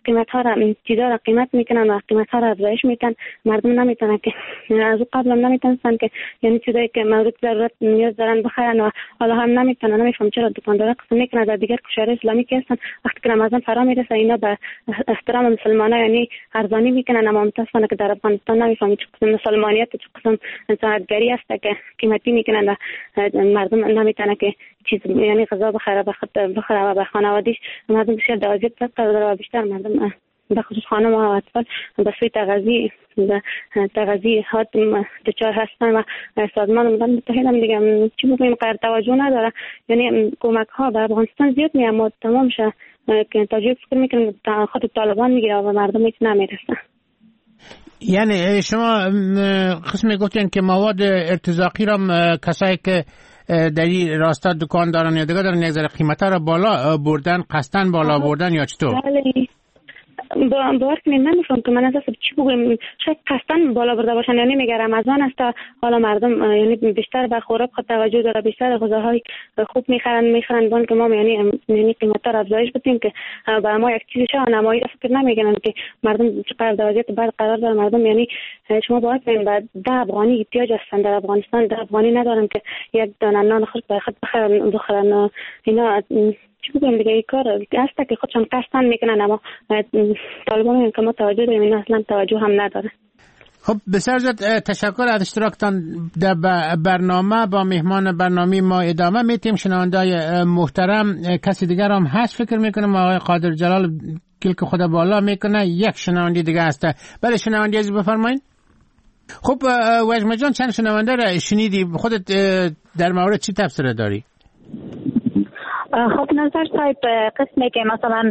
قیمت ها را چیزا را قیمت میکنن و قیمت ها را افزایش میکنن. مردم نمیتونن که از قبل هم نمیتونستن که یعنی چیزایی که مورد ضرورت نیاز دارن بخرن و حالا هم نمیتونن. نمیفهم چرا دکاندارا قسم میکنن در دیگر کشور اسلامی که هستن وقتی که رمضان فرا میرسه اینا به احترام مسلمانان یعنی ارزانی میکنن، اما متاسفانه که در افغانستان نمیفهم چه قسم مسلمانیت چه قسم انسانیتگری است که قیمتی میکنن و مردم نمیتونن که چیز یعنی غذا بخره بخره و به خانواده‌اش. مردم بسیار در وضعیت بد قرار داره و بیشتر مردم به خصوص خانم و اطفال به سوی تغذیه تغذیه ها دچار هستن و سازمان ملل متحد هم دیگه چی بگویم غیر توجه نداره. یعنی کمک ها به افغانستان زیاد می اما تمامش که تاجیک فکر میکنم خود طالبان میگیره و مردم هیچ نمیرسه. یعنی شما قسمی گفتین که مواد ارتزاقی را کسایی که در این راستا دکان دارن یا دیگه دارن یک ذره قیمتا را بالا بردن، قصدن بالا بردن یا چطور؟ بله باور کنید نمیفهم که من از چی بگویم، شاید قصدن بالا برده باشن. یعنی میگه رمضان است حالا مردم یعنی بیشتر به خوراک خود توجه داره، بیشتر غذاهای خوب میخرن میخرن بان که ما یعنی یعنی قیمتا را افزایش بدیم که برای ما یک چیزی چه نمایی فکر نمیگن که مردم چقدر در وضعیت بد قرار داره. مردم یعنی شما باور کنید بعد ده افغانی احتیاج هستن در افغانستان، ده افغانی ندارن که یک دانه نان خود به خود بخرن بخرن اینا. چی بگم دیگه این کار هست که خودشان قصدن میکنن اما طالبان میگن که ما توجه داریم، این اصلا توجه هم نداره. خب بسیار زیاد تشکر از اشتراکتان در برنامه. با مهمان برنامه ما ادامه میتیم. شنوندای محترم کسی دیگر هم هست فکر میکنم آقای قادر جلال کلک خود بالا میکنه. یک شنونده دیگه هست. بله شنونده عزیز بفرمایید. خب وجمه جان چند شنونده را شنیدی، خودت در مورد چی تبصره داری؟ خب نظر صاحب قسمی که مثلا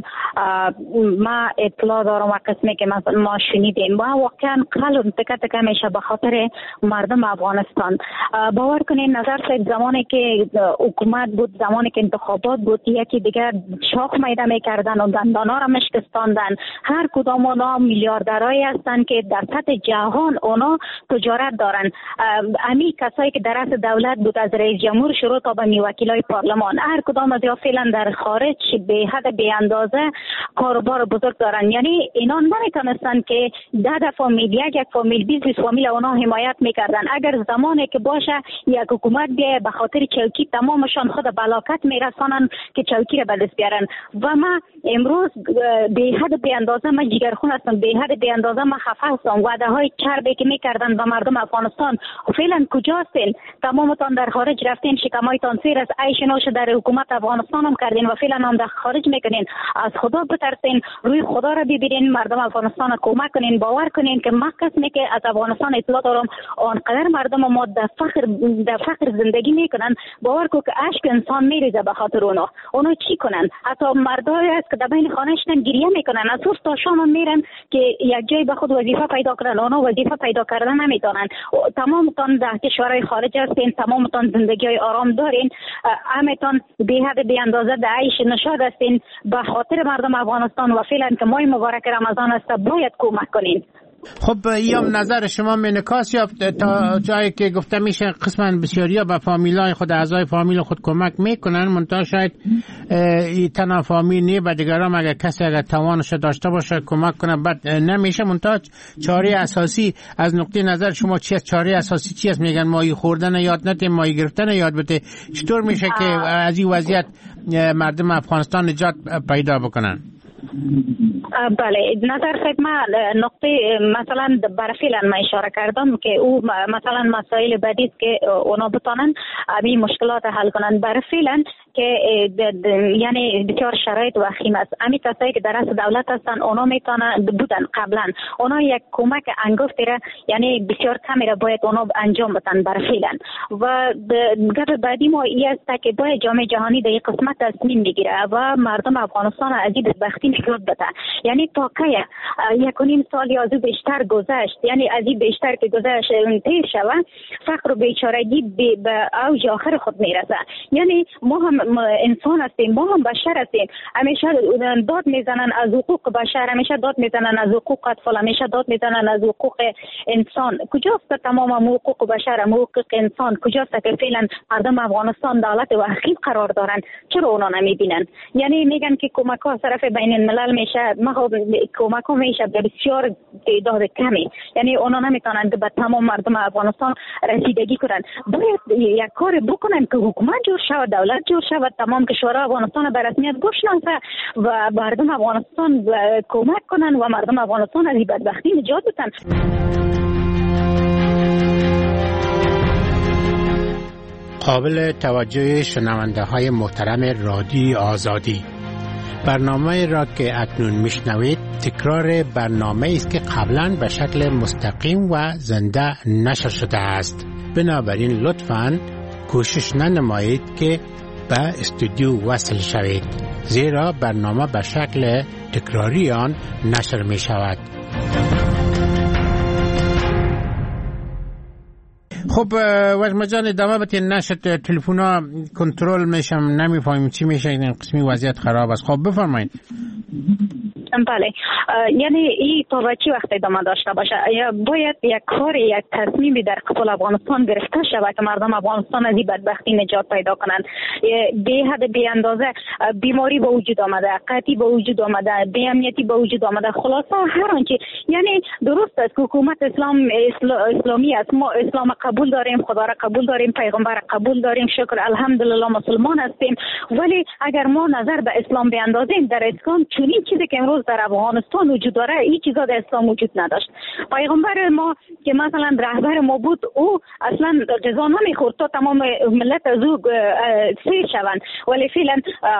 ما اطلاع دارم و قسمی که مثلا ما شنیدیم با واقعا قلب تکه تکه میشه به خاطر مردم افغانستان. باور کنین نظر صاحب زمانی که حکومت بود، زمانی که انتخابات بود، یکی دیگر شاخ میده میکردن و دندانا را مشکستاندن. هر کدام اونا میلیاردرایی هستن که در سطح جهان اونا تجارت دارن. امی کسایی که در رأس دولت بود از رئیس جمهور شروع تا به وکیلای پارلمان، هر کدام از فعلا در خارج به حد بی اندازه کاروبار بزرگ دارن. یعنی اینا نمیتونستن که ده ده فامیل یک یک فامیل بیزنس فامیل اونا حمایت میکردن. اگر زمانی که باشه یک حکومت بیه به خاطر چوکی تمامشان خود بلاکت میرسانن که چوکی را به دست بیارن. و ما امروز به حد بی اندازه ما جگرخون هستم، به حد بی اندازه ما خفه هستم. وعده های چربی که میکردن به مردم افغانستان فعلا کجاستین؟ تمامتان در خارج رفتین، شکمایتان سیر است، عیش نوش در حکومت افغانستان هم کردین و فعلا هم در خارج میکنین. از خدا بترسین، روی خدا را ببینین، مردم افغانستان کمک کنین. باور کنین که ما قسمی که از افغانستان اطلاع دارم آنقدر مردم ما در فخر در فخر زندگی میکنن، باور کو که اشک انسان میریزه به خاطر اونا. اونا چی کنن؟ حتی مردایی است که در بین خانه‌شون گریه میکنن، از صبح تا شام میرن که یک جای به خود وظیفه پیدا کنن. اونا وظیفه پیدا کردن نمیتونن. تمامتان در کشورهای خارج هستین، تمامتان زندگی های آرام دارین، همتون به حد بی اندازه در عیش نشاد هستین. به خاطر مردم افغانستان و فعلا که ماه مبارک رمضان است باید کمک کنین. خب ایام نظر شما منکاس یا تا جایی که گفته میشه قسما بسیاریا به فامیلای خود، اعضای فامیل خود کمک میکنن، منتها شاید ای تنها فامیل نه به دیگران اگر کسی اگر توانش داشته باشه کمک کنه بد نمیشه. منتها چاره اساسی از نقطه نظر شما چی است؟ چاره اساسی چی است؟ میگن ماهی خوردن یاد نده، ماهی گرفتن یاد بده. چطور میشه که از این وضعیت مردم افغانستان نجات پیدا بکنن؟ بله نظر خود ما نقطه مثلا برای فعلا ما اشاره کردم که او مثلا مسائل بعدی که اونا بتونن این مشکلات حل کنن. برای فعلا که یعنی بسیار شرایط وخیم است. امی کسایی که در رأس دولت هستن اونا میتونن بودن قبلا، اونا یک کمک انگفتی را یعنی بسیار کمی را باید اونا انجام بدن برای فعلا. و گپ بعدی ما این است که باید جامعه جهانی در این قسمت تصمیم بگیره و مردم افغانستان از این بدبختی نجات بده. یعنی تا که یک و نیم سال یا از بیشتر گذشت، یعنی از این بیشتر که گذشت تیر شود، فقر و بیچارگی به اوج آخر خود میرسه. یعنی ما هم انسان هستیم، ما هم بشر هستیم. همیشه داد میزنن از حقوق بشر، همیشه داد میزنن از حقوق اطفال، همیشه داد میزنن از حقوق انسان. کجاست تمام حقوق بشر، حقوق انسان کجاست که فعلا مردم افغانستان دولت وحید قرار دارن؟ چرا اونا نمیبینن؟ یعنی میگن که کمک ها طرف بین الملل میشه، ما کمک ها میشه به بسیار تعداد کمی، یعنی اونا نمیتونن به تمام مردم افغانستان رسیدگی کنن. باید یک کار بکنن که حکومت جور شود، دولت جور شود، تمام کشورها افغانستان به رسمیت بشناسه و مردم افغانستان کمک کنن و مردم افغانستان از این بدبختی نجات بدن. قابل توجه شنونده های محترم رادیو آزادی، برنامه را که اکنون میشنوید تکرار برنامه است که قبلا به شکل مستقیم و زنده نشر شده است. بنابراین لطفاً کوشش ننمایید که به استودیو وصل شوید، زیرا برنامه به شکل تکراری آن نشر می شود. خب وجمه جان ادامه بتین، نشد تلفن ها کنترل میشم، نمیفهمیم چی میشه، این قسمی وضعیت خراب است. خب بفرمایید. بله، یعنی این تا به چی وقت ادامه داشته باشه؟ باید یک کار، یک تصمیمی در قبال افغانستان گرفته شود که مردم افغانستان از این بدبختی نجات پیدا کنند. به حد بی اندازه بیماری به وجود آمده، قحطی به وجود آمده، بی امنیتی به وجود آمده. خلاصه هر آنچه، یعنی درست است که حکومت اسلام اسلامی است، ما اسلام قبول داریم، خدا را قبول داریم، پیغمبر را قبول داریم، شکر الحمدلله مسلمان هستیم، ولی اگر ما نظر به اسلام بیاندازیم، در اسلام چنین چیزی که امروز در افغانستان وجود داره این چیزا در اسلام وجود نداشت. پیغمبر ما که مثلا رهبر ما بود، او اصلا غذا نمیخورد تا تمام ملت از او سیر شوند، ولی فعلا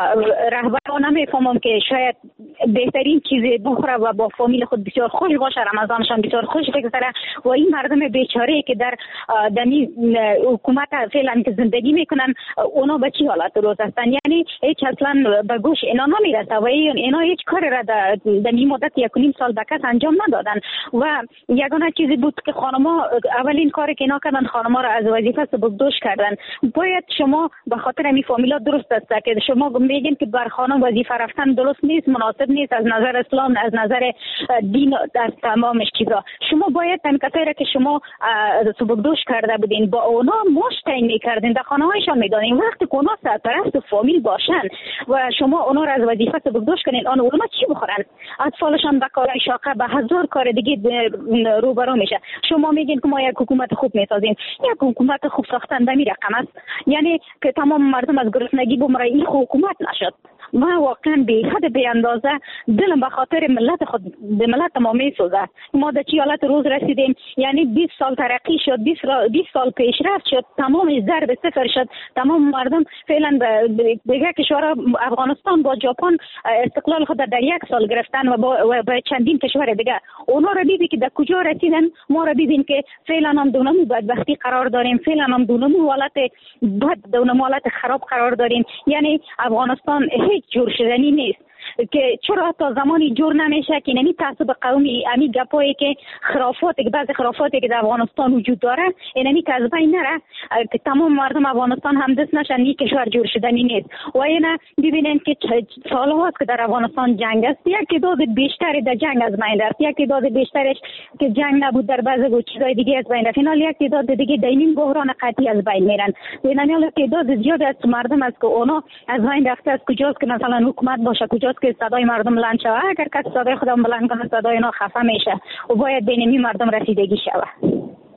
رهبران نمیفهمم که شاید بهترین چیزی بخوره و با فامیل خود بسیار خوش باشه، رمضانشان بسیار خوش بگذره و این مردم بیچاره که در دمی حکومت فعلا که زندگی میکنن اونا به چی حالت روز هستن؟ یعنی هیچ اصلا به گوش اینا نمیرسه و اینا هیچ کاری را در این مدت یک و نیم سال به کس انجام ندادن و یگانه چیزی بود که خانم‌ها اولین کاری که اینا کردن، خانم‌ها را از وظیفه سبکدوش کردن. باید شما به خاطر می فامیلا درست است که شما میگین که بر خانم وظیفه رفتن درست نیست، مناسب نیست از نظر اسلام، از نظر دین، از تمامش چیزا. شما باید تن کسایی که شما سبکدوش کرده بودین با اونا مشت تعیین می‌کردین، در خانه‌هایشان می‌دادین. وقتی که اونا سرپرست فامیل باشن و شما اونا را از وظیفه سبکدوش کنین، آن اونا چی بخورن؟ اطفالشان به کارهای شاقه، به هزار کار دیگه روبرو میشه. شما میگین که ما یک حکومت خوب میسازیم، یک حکومت خوب ساختن به می رقم است، یعنی که تمام مردم از گرسنگی بمره. این حکومت نشد. ما واقعا به حد به اندازه دلم به خاطر ملت خود، به ملت ما میسوزه. ما در چی حالت روز رسیدیم؟ یعنی بیست سال ترقی شد، بیست سال پیشرفت شد، تمام ضرب صفر شد، تمام مردم فعلا دیگه کشور افغانستان با ژاپن استقلال خود در یک سال گرفتن و با, و با چندین کشور دیگه. اونا را دیدی که در کجا رسیدن، ما را دیدیم که فعلا هم دونمی بدبختی قرار داریم، فعلا هم دونمی حالت بد، دونمی حالت خراب قرار داریم. یعنی افغانستان هیچ جور شدنی نیست که چرا تا زمانی جور نمیشه که نمی تعصب قومی، امی گپایی که خرافات، که بعض خرافاتی که در افغانستان وجود داره اینمی که از بین نره، که تمام مردم افغانستان هم دست نشن، این کشور جور شدنی نیست. و اینا ببینن که سال‌ها است که در افغانستان جنگ است، یک تعداد بیشتری در جنگ از بین رفت، یک تعداد بیشترش که جنگ نبود در بعضی چیزای دیگه از بین رفت، اینا یک تعداد دیگه دینین بحران قحطی از بین میرن. اینا تعداد زیاد از مردم است که اونا از بین رفته. از کجاست که مثلا حکومت باشه، کجاست که صدای مردم بلند شود؟ اگر کسی صدای خودم بلند کنه صدای اینا خفه میشه و باید بین این مردم رسیدگی شود.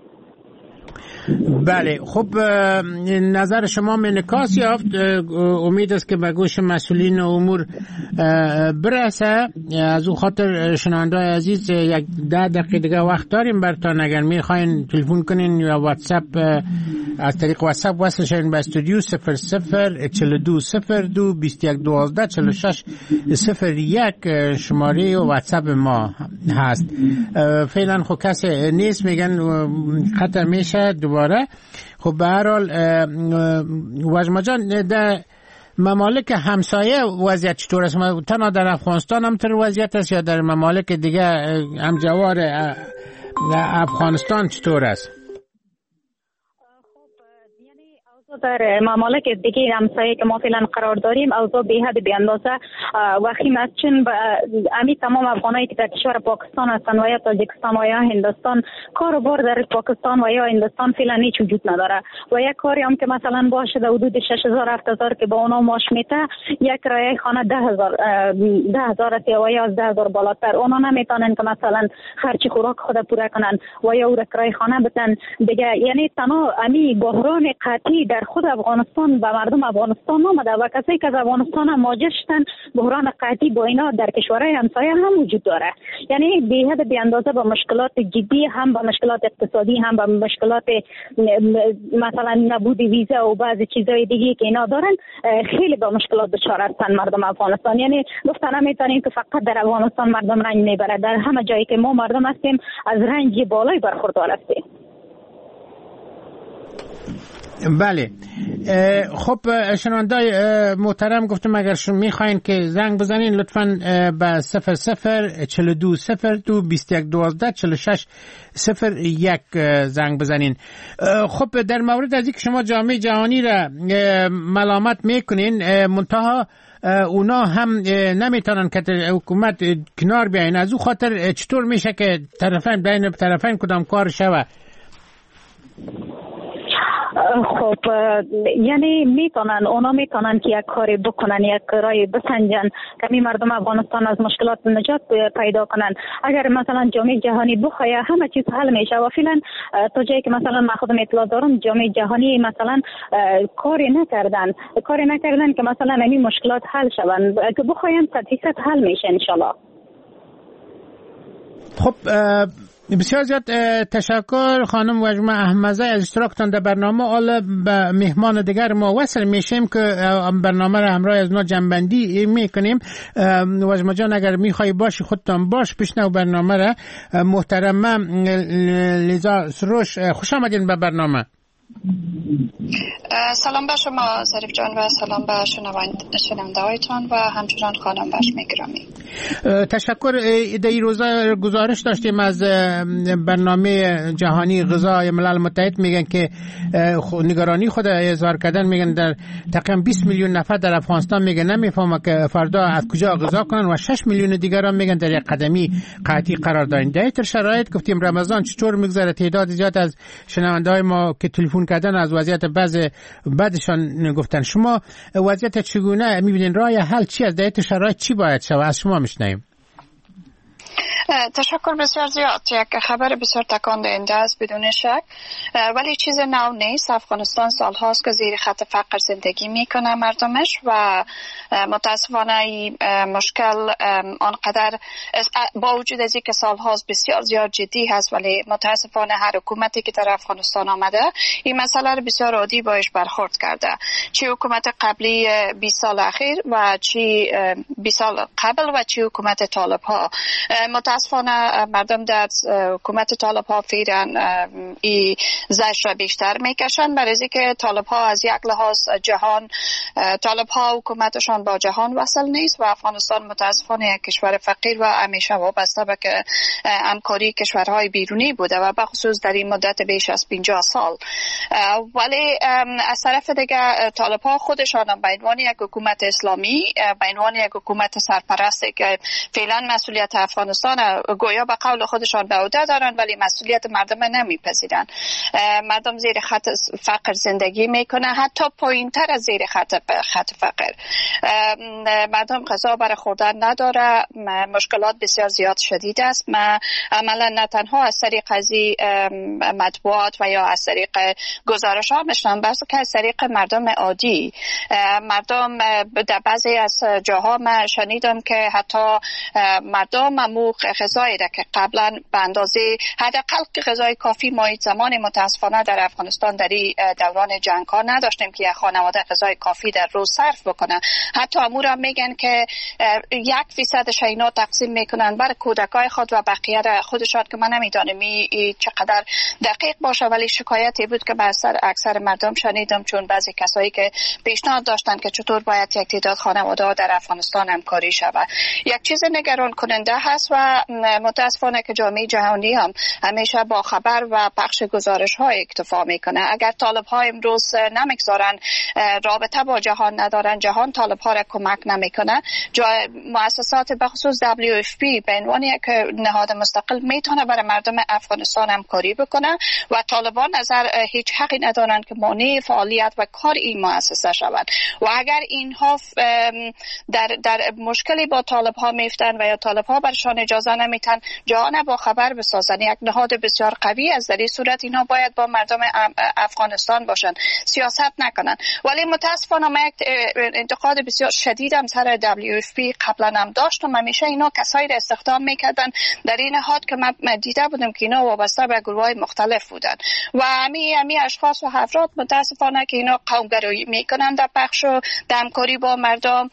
بله، خب نظر شما منعکس یافت. امید است که به گوش مسئولین امور برسه. از او خاطر شنونده‌های عزیز یک ده دقیقه دیگه وقت داریم براتون. اگر میخواین تلفن کنین یا واتساپ، از طریق واتساپ وصل شین به استودیو صفر صفر چهل و دو صفر دو بیست و یک دوازده چهل و شش صفر یک شماره واتساپ ما هست. فعلا خب کسی نیست، میگن خطر میشه دوباره. خب به هر حال وجمه جان، در ممالک همسایه وضعیت چطور است؟ تنها در افغانستان هم تر وضعیت است یا در ممالک دیگه همجوار افغانستان چطور است؟ در ممالک دیگه همسایه که ما فعلا قرار داریم اوضاع به حد بی اندازه وخیم است، چون امی تمام افغانایی که در کشور پاکستان هستند و یا تاجیکستان و یا هندوستان کار و بار در پاکستان و یا هندوستان فعلا هیچ وجود نداره و یک کاری هم که مثلا باشه در حدود شش هزار هفت هزار که با اونا معاش میته، یک کرایه خانه ده هزار ده هزار است و یا از ده هزار بالاتر اونا نمیتونن که مثلا خرچ خوراک خود پوره کنن و یا او کرایه خانه بدن دیگه. یعنی تنها امی بحران قحطی در خود افغانستان به مردم افغانستان آمده و کسایی که از افغانستان هم مهاجر شدن بحران قحطی با اینا در کشورهای همسایه هم وجود داره. یعنی به حد بی اندازه با مشکلات جدی، هم با مشکلات اقتصادی، هم با مشکلات مثلا نبود ویزا و بعضی چیزای دیگه که اینا دارن، خیلی با مشکلات دچار هستن مردم افغانستان. یعنی گفتن نمیتونیم که فقط در افغانستان مردم رنج میبره، در همه جایی که ما مردم هستیم از رنج بالای برخوردار هستیم. بله خب شنوندای محترم گفتم اگر شما میخواین که زنگ بزنین لطفاً به صفر صفر چهل و دو صفر دو بیست و یک دوازده چهل و شش صفر یک زنگ بزنین. خب در مورد از اینکه شما جامعه جهانی را ملامت میکنین، منتها اونا هم نمیتونن که حکومت کنار بیاین، از او خاطر چطور میشه که طرفین بین طرفین کدام کار شوه؟ خب یعنی میتونن اونا میتونن که یک کاری بکنن، یک کاری بسنجن که می مردم افغانستان از مشکلات نجات پیدا کنن. اگر مثلا جامعه جهانی بخواد همه چیز حل میشه و فعلا تا جایی که مثلا من خودم اطلاع دارم جامعه جهانی مثلا کاری نکردن کاری نکردن که مثلا این مشکلات حل شون، که بخواین صد درصد حل میشه ان شاء الله. خب بسیار زیاد تشکر خانم وجمه احمزه از اشتراکتان در برنامه. حالا به مهمان دیگر ما وصل میشیم که برنامه را همراه از ما جنبندی میکنیم. وجمه جان اگر میخوای باشی خودتان باش، بشنو برنامه را. محترمه لیزا سروش خوش آمدین به برنامه. سلام به شما ظریف جان و سلام به شنونده هایتان و همچنان خانم بشم گرامی. تشکر. در این روزا گزارش داشتیم از برنامه جهانی غذای ملل متحد، میگن که نگرانی خود اظهار کردن، میگن در تقریبا بیست میلیون نفر در افغانستان میگن نمیفهمه که فردا از کجا غذا کنن و شش میلیون دیگران میگن در یک قدمی قحطی قرار دارن. در این شرایط گفتیم رمضان چطور میگذره، تعداد زیاد از شنونده های ما که تلفن کردن از وضعیت بعض بعدشان گفتن. شما وضعیت چگونه میبینین؟ راه حل چی از در شرایط چی باید شود؟ از شما میشنویم. تشکر بسیار زیاد. یک خبر بسیار تکان دهنده است بدون شک، ولی چیز نو نیست. افغانستان سالهاست که زیر خط فقر زندگی میکنه مردمش و متاسفانه این مشکل آنقدر با وجود از اینکه سالهاست بسیار زیاد جدی هست، ولی متاسفانه هر حکومتی که در افغانستان آمده این مسئله رو بسیار عادی باش برخورد کرده، چه حکومت قبلی بیست سال اخیر و چه بیست سال قبل و چه حکومت طالب ها. متاسفانه مردم در حکومت طالب ها فعلا این زجر را بیشتر میکشن، برای اینکه طالب ها از یک لحاظ جهان طالب ها حکومتشان با جهان وصل نیست و افغانستان متاسفانه یک کشور فقیر و همیشه وابسته به همکاری کشورهای بیرونی بوده و بخصوص در این مدت بیش از پنجاه سال. ولی از طرف دیگه طالب ها خودشان به عنوان یک حکومت اسلامی، به عنوان یک حکومت سرپرستی که فعلا مسئولیت افغانستان گویا به قول خودشان به عهده دارن ولی مسئولیت مردم نمیپذیرن. مردم زیر خط فقر زندگی میکنه، حتی پایینتر از زیر خط خط فقر. مردم غذا برای خوردن نداره، مشکلات بسیار زیاد شدید است. ما عملا نه تنها از طریق قضیه مطبوعات و یا از طریق گزارش ها میشنم، بلکه که از طریق مردم عادی. مردم در بعضی از جاها ما شنیدم که حتی مردم مموق غذایی را که قبلا به اندازه حداقل غذای کافی ما زمان متاسفانه در افغانستان در دوران جنگ ها نداشتیم که یک خانواده غذای کافی در روز صرف بکنه. حتی امور هم میگن که یک فیصد شینا تقسیم میکنن بر کودکای خود و بقیه را خودشان، که من نمیدانم چقدر دقیق باشه ولی شکایتی بود که به اکثر مردم شنیدم، چون بعضی کسایی که پیشنهاد داشتن که چطور باید یک تعداد خانواده ها در افغانستان همکاری شود. یک چیز نگران کننده هست و متاسفانه که جامعه جهانی هم همیشه با خبر و پخش گزارش های اکتفا میکنه. اگر طالب ها امروز نمیگذارن رابطه با جهان ندارن، جهان طالب ها را کمک نمیکنه، مؤسسات بخصوص دبلیو اف پی به عنوان یک نهاد مستقل میتونه برای مردم افغانستان همکاری بکنه و طالبان نظر هیچ حقی ندارن که مانع فعالیت و کار این مؤسسه شوند. و اگر اینها در در مشکلی با طالب ها میفتن و یا طالب ها برشان اجازه نمیتن جهان با خبر بسازن، یک نهاد بسیار قوی از در این صورت اینا باید با مردم افغانستان باشن، سیاست نکنن. ولی متاسفانه من یک انتقاد بسیار شدیدم سر دبلیو اف پی قبلا هم داشتم. همیشه اینا کسایی را استخدام میکردن در این نهاد که من دیده بودم که اینا وابسته به گروهای مختلف بودن و امی امی اشخاص و افراد متاسفانه که اینا قومگرایی میکنن در بخش و همکاری با مردم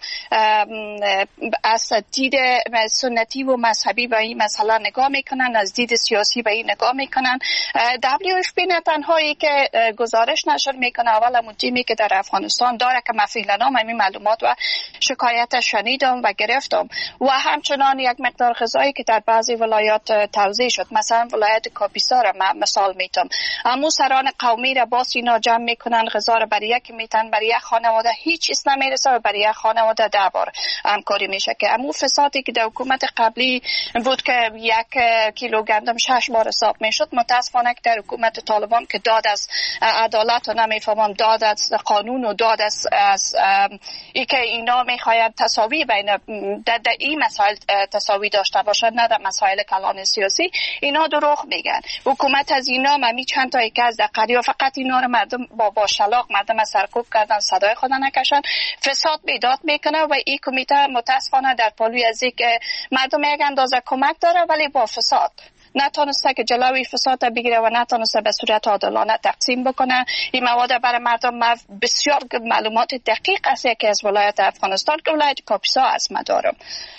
از دید سنتی و مذهبی به این مسئله نگاه میکنن، از دید سیاسی به این نگاه میکنن. دبلیو اف پی نه تنهایی که گزارش نشر میکنه، اول مدیمی که در افغانستان داره که من فعلا همین معلومات و شکایت شنیدم و گرفتم و همچنان یک مقدار غذایی که در بعضی ولایات توزیع شد، مثلا ولایت کاپیسا را مثال میتم، امو سران قومی را باز اینا جمع میکنن، غذا را برای یک میتن، برای یک خانواده هیچ چیز نمیرسه و برای یک خانواده ده بار همکاری میشه. که امو فسادی که در حکومت قبلی بود که یک کیلو گندم شش بار حساب میشد، متاسفانه که در حکومت طالبان که داد از عدالت و نمیفهمم داد از قانون و داد از, از ای که اینا میخواید تساوی بین در, در این مسائل تساوی داشته باشن، نه در مسائل کلان سیاسی، اینا دروغ میگن. حکومت از اینا ممی چند تا یک از دقیقی و فقط اینا رو مردم با با شلاق مردم از سرکوب کردن، صدای خود نکشن، فساد بیداد میکنه و این کمیته متاسفانه در پالوی از یک مردم یک اندازه کمک داره ولی با فساد نتونسته که جلوی فساد بگیره و نتونسته به صورت عادلانه تقسیم بکنه. این مواد برای مردم بسیار معلومات دقیق است که از ولایت افغانستان که ولایت کاپیسا است ما دارم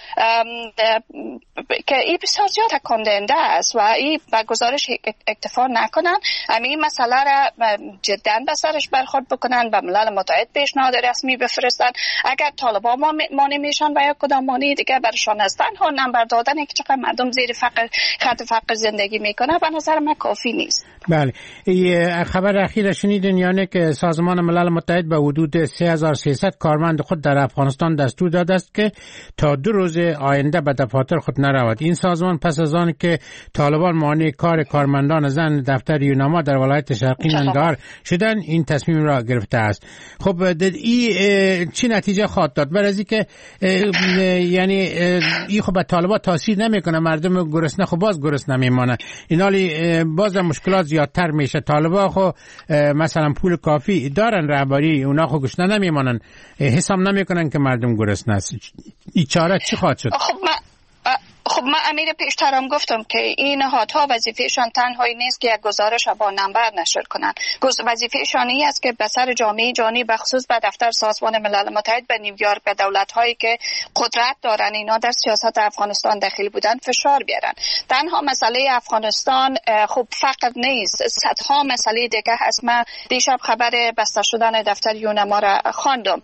که این بسیار زیاد تکان دهنده است و این به گزارش اکتفا نکنن، همین مسئله را جدا به سرش برخورد بکنن، به ملل متحد پیشنهاد رسمی بفرستن. اگر طالبان مانع میشن و یا کدام مانع دیگه برشان هستن ها نمبر دادن که چقدر مردم زیر فقر خط فقر زندگی میکنه به نظر من کافی نیست. بله، این خبر اخیر شنیدین یعنی که سازمان ملل متحد به حدود سه هزار و سیصد کارمند خود در افغانستان دستور داده است که تا دو روز آینده به دفاتر خود نرود. این سازمان پس از آن که طالبان مانع کار کارمندان زن دفتر یوناما در ولایت شرقی ننگرهار شدن این تصمیم را گرفته است. خب این چی نتیجه خواهد داد؟ برای از اینکه یعنی این خب به طالبان تاثیر نمیکنه، مردم گرسنه خب باز گرسنه میمانه، این حالی باز مشکلات زیادتر میشه. طالبان خب مثلا پول کافی دارن رهبری، اونا خب گشنه نمیمانن، حساب نمیکنن که مردم گرسنه است. این چاره چی خواهد شد؟ خب من خب من امیر پیشترم گفتم که این نهادها وظیفهشان تنهایی نیست که یک گزارش با نمبر نشر کنن، وظیفهشان این است که به سر جامعه جهانی بخصوص به دفتر سازمان ملل متحد به نیویورک به دولت‌هایی که قدرت دارن اینا در سیاست افغانستان دخیل بودن فشار بیارن. تنها مسئله افغانستان خب فقط نیست، صدها مسئله دیگه هست. من دیشب خبر بسته شدن دفتر یونما را خواندم.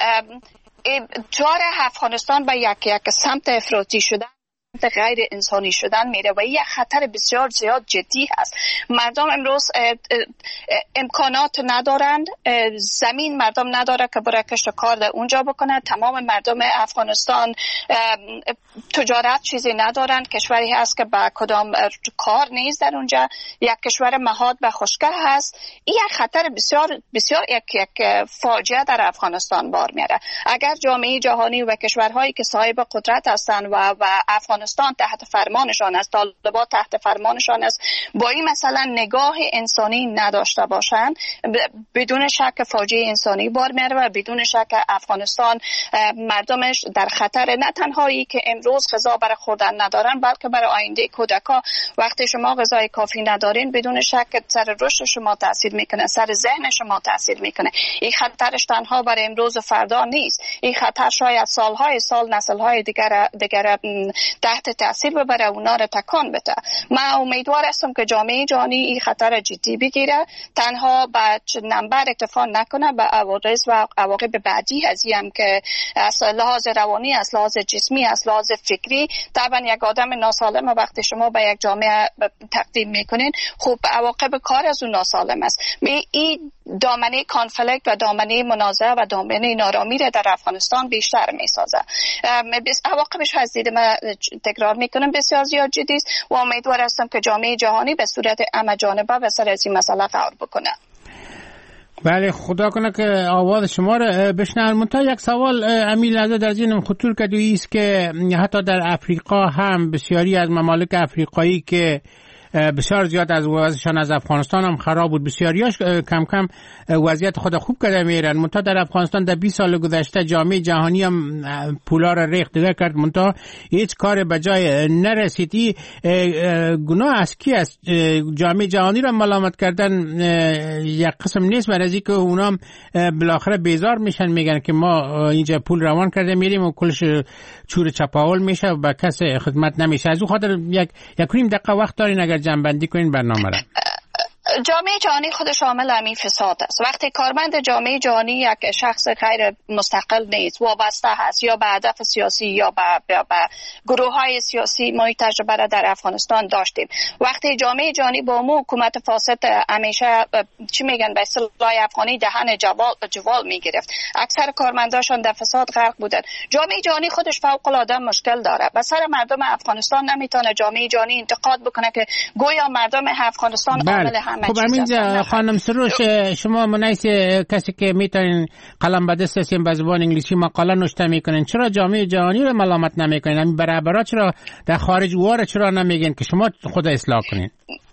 جار افغانستان به یک یک سمت افراطی شدن، غیر انسانی شدن میره و یک خطر بسیار زیاد جدی هست. مردم امروز امکانات ندارند، زمین مردم نداره که برای کشت کار در اونجا بکنه. تمام مردم افغانستان تجارت چیزی ندارند، کشوری هست که با کدام کار نیست در اونجا، یک کشور مهاد به خشکه هست. این یک خطر بسیار بسیار یک یک فاجعه در افغانستان بار میاره. اگر جامعه جهانی و کشورهایی که صاحب قدرت هستند و و افغانستان تحت فرمانشان است، طالبان تحت فرمانشان است، با این مثلا نگاه انسانی نداشته باشند، بدون شک فاجعه انسانی بار میاره و بدون شک افغانستان مردمش در خطر. نه تنهایی که امروز غذا برای خوردن ندارن بلکه برای آینده کودکا. وقتی شما غذای کافی ندارین بدون شک سر رشد شما تاثیر میکنه، سر ذهن شما تاثیر میکنه. این خطرش تنها برای امروز و فردا نیست، این خطر شاید سالهای سال نسلهای دیگر دیگر تحت تاثیر ببره، اونا رو تکان بده. من امیدوار هستم که جامعه جهانی این خطر جدی بگیره، تنها به نمبر اکتفا نکنه، به عوارض و عواقب بعدی از هم که از لحاظ روانی، از لحاظ جسمی، از لحاظ فکری، طبعا یک آدم ناسالم وقتی شما به یک جامعه تقدیم میکنین، خب عواقب کار از اون ناسالم است. این دامنه کانفلیکت و دامنه منازعه و دامنه نارامی را در افغانستان بیشتر میسازه. عواقبش از دید من تکرار میکنم بسیار زیاد جدی است و امیدوار هستم که جامعه جهانی به صورت همه‌جانبه و سر از این مسئله غور بکنه. بله، خدا کنه که آواز شما رو بشنوم. منتها یک سوال امی لحظه در ذهنم خطور کرد و است که حتی در افریقا هم بسیاری از ممالک افریقایی که بسیار زیاد از وضعشان از افغانستان هم خراب بود، بسیاریاش کم کم وضعیت خود خوب کرده میرن. منتها در افغانستان در بیست سال گذشته جامعه جهانی هم پولا را ریخت دیگر کرد، منتها هیچ کار به جای نرسیدی. گناه از کی است؟ جامعه جهانی را ملامت کردن یک قسم نیست، برای اینکه اونا بالاخره بیزار میشن، میگن که ما اینجا پول روان کرده میریم و کلش چور چپاول میشه و به کس خدمت نمیشه. از اون خاطر یک یک نیم دقیقه وقت دارین اگر جنبندی کنین برنامه را. جامعه جهانی خود شامل همین فساد است. وقتی کارمند جامعه جهانی یک شخص غیر مستقل نیست، وابسته هست یا به هدف سیاسی یا به, به گروه های سیاسی، ما این تجربه را در افغانستان داشتیم. وقتی جامعه جهانی با مو حکومت فاسد همیشه چی میگن به اصطلاح افغانی دهن جوال جوال میگرفت، اکثر کارمنداشون در فساد غرق بودن. جامعه جهانی خودش فوق العاده مشکل داره. به سر مردم افغانستان نمیتونه جامعه جهانی انتقاد بکنه که گویا مردم افغانستان عامل هم. خب همینجا خانم سروش، شما منیس کسی که میتونین قلم به دست هستین به زبان انگلیسی مقاله نوشته میکنین، چرا جامعه جهانی رو ملامت نمیکنین؟ همین برابرها چرا در خارج واره چرا نمیگین که شما خود اصلاح کنین؟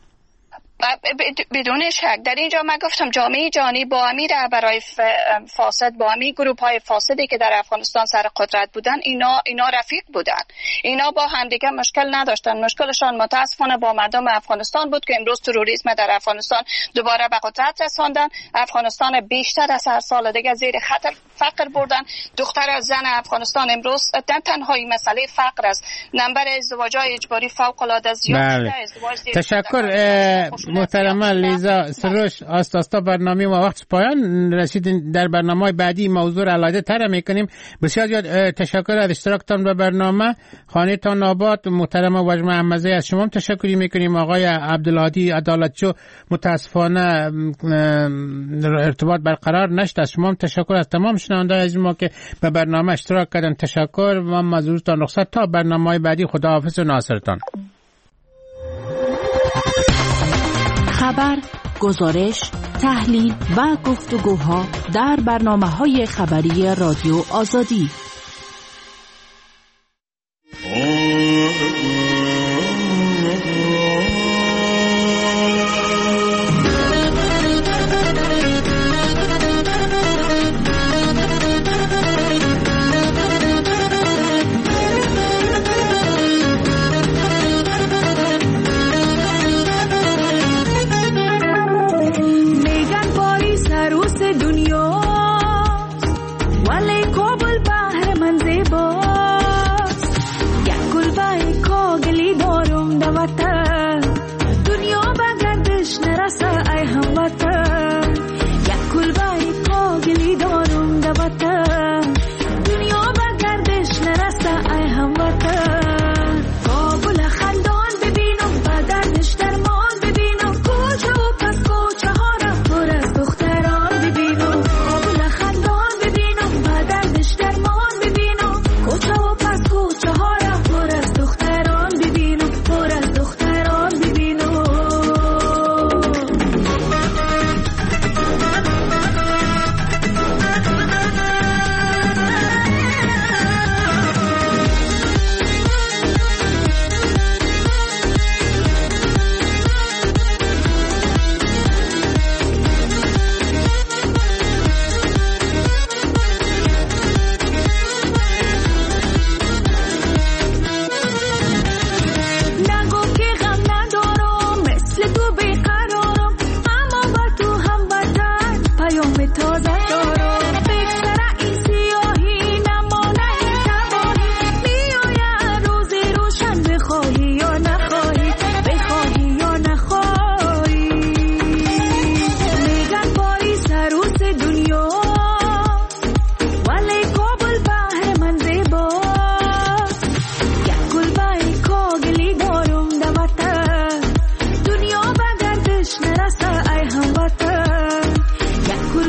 بدون شک در اینجا من گفتم جامعه جهانی با امیر برای فاسد، با امیر گروپ های فاسدی که در افغانستان سر قدرت بودن، اینا اینا رفیق بودن، اینا با همدیگه مشکل نداشتن. مشکلشان متاسفانه با مردم افغانستان بود که امروز تروریسم در افغانستان دوباره به قدرت رساندن. افغانستان بیشتر از هر سال دیگه زیر خطر فقر بردن. دختر زن افغانستان امروز تنهایی مسئله فقر است. نمبر ازدواج‌های اجباری فوق العاده زیاد شده. ازدواج تشکر محترمه لیزا سروش. آست آستا برنامه ما وقت پایان رسید. در برنامه بعدی موضوع علاوه تر میکنیم. بسیار زیاد تشکر از اشتراکتان به برنامه. خانه تان آباد. محترمه وجمه احمزه از شما تشکری میکنیم. آقای عبدالهادی عدالتچو متاسفانه ارتباط برقرار نشد. از شما تشکر. از تمام شنونده از ما که به برنامه اشتراک کردن تشکر. و مزورتان رخصت تا برنامه بعدی. خداحافظ و ناصرتان. خبر، گزارش، تحلیل و گفتگوها در برنامه‌های خبری رادیو آزادی.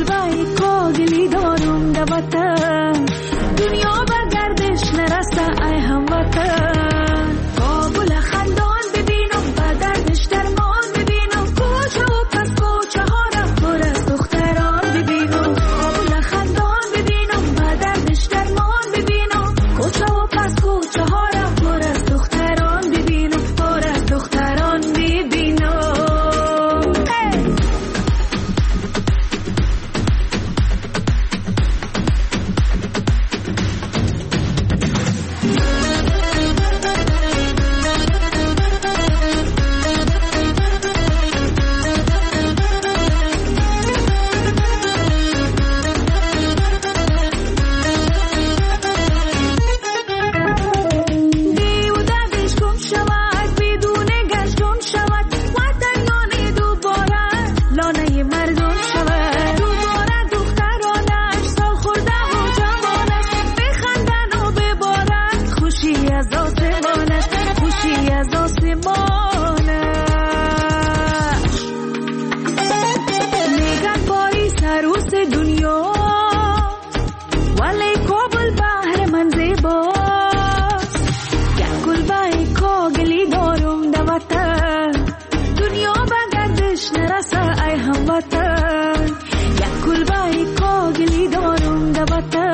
کلبه کاغلی دارم در وطن دنیا به گردش نرسه ای هموطن کابل خندان ببینم به گردش درمان ببینم کوچه و پس کوچه ها را پر از دختران ببینم کابل خندان ببینم به گردش درمان ببینم کوچه و پس کوچه ها را پر از دختران ببینم پر از دختران ببینم دنیا به گردش نرسه ای هموطن یک کلبه کاغلی دارم در وطن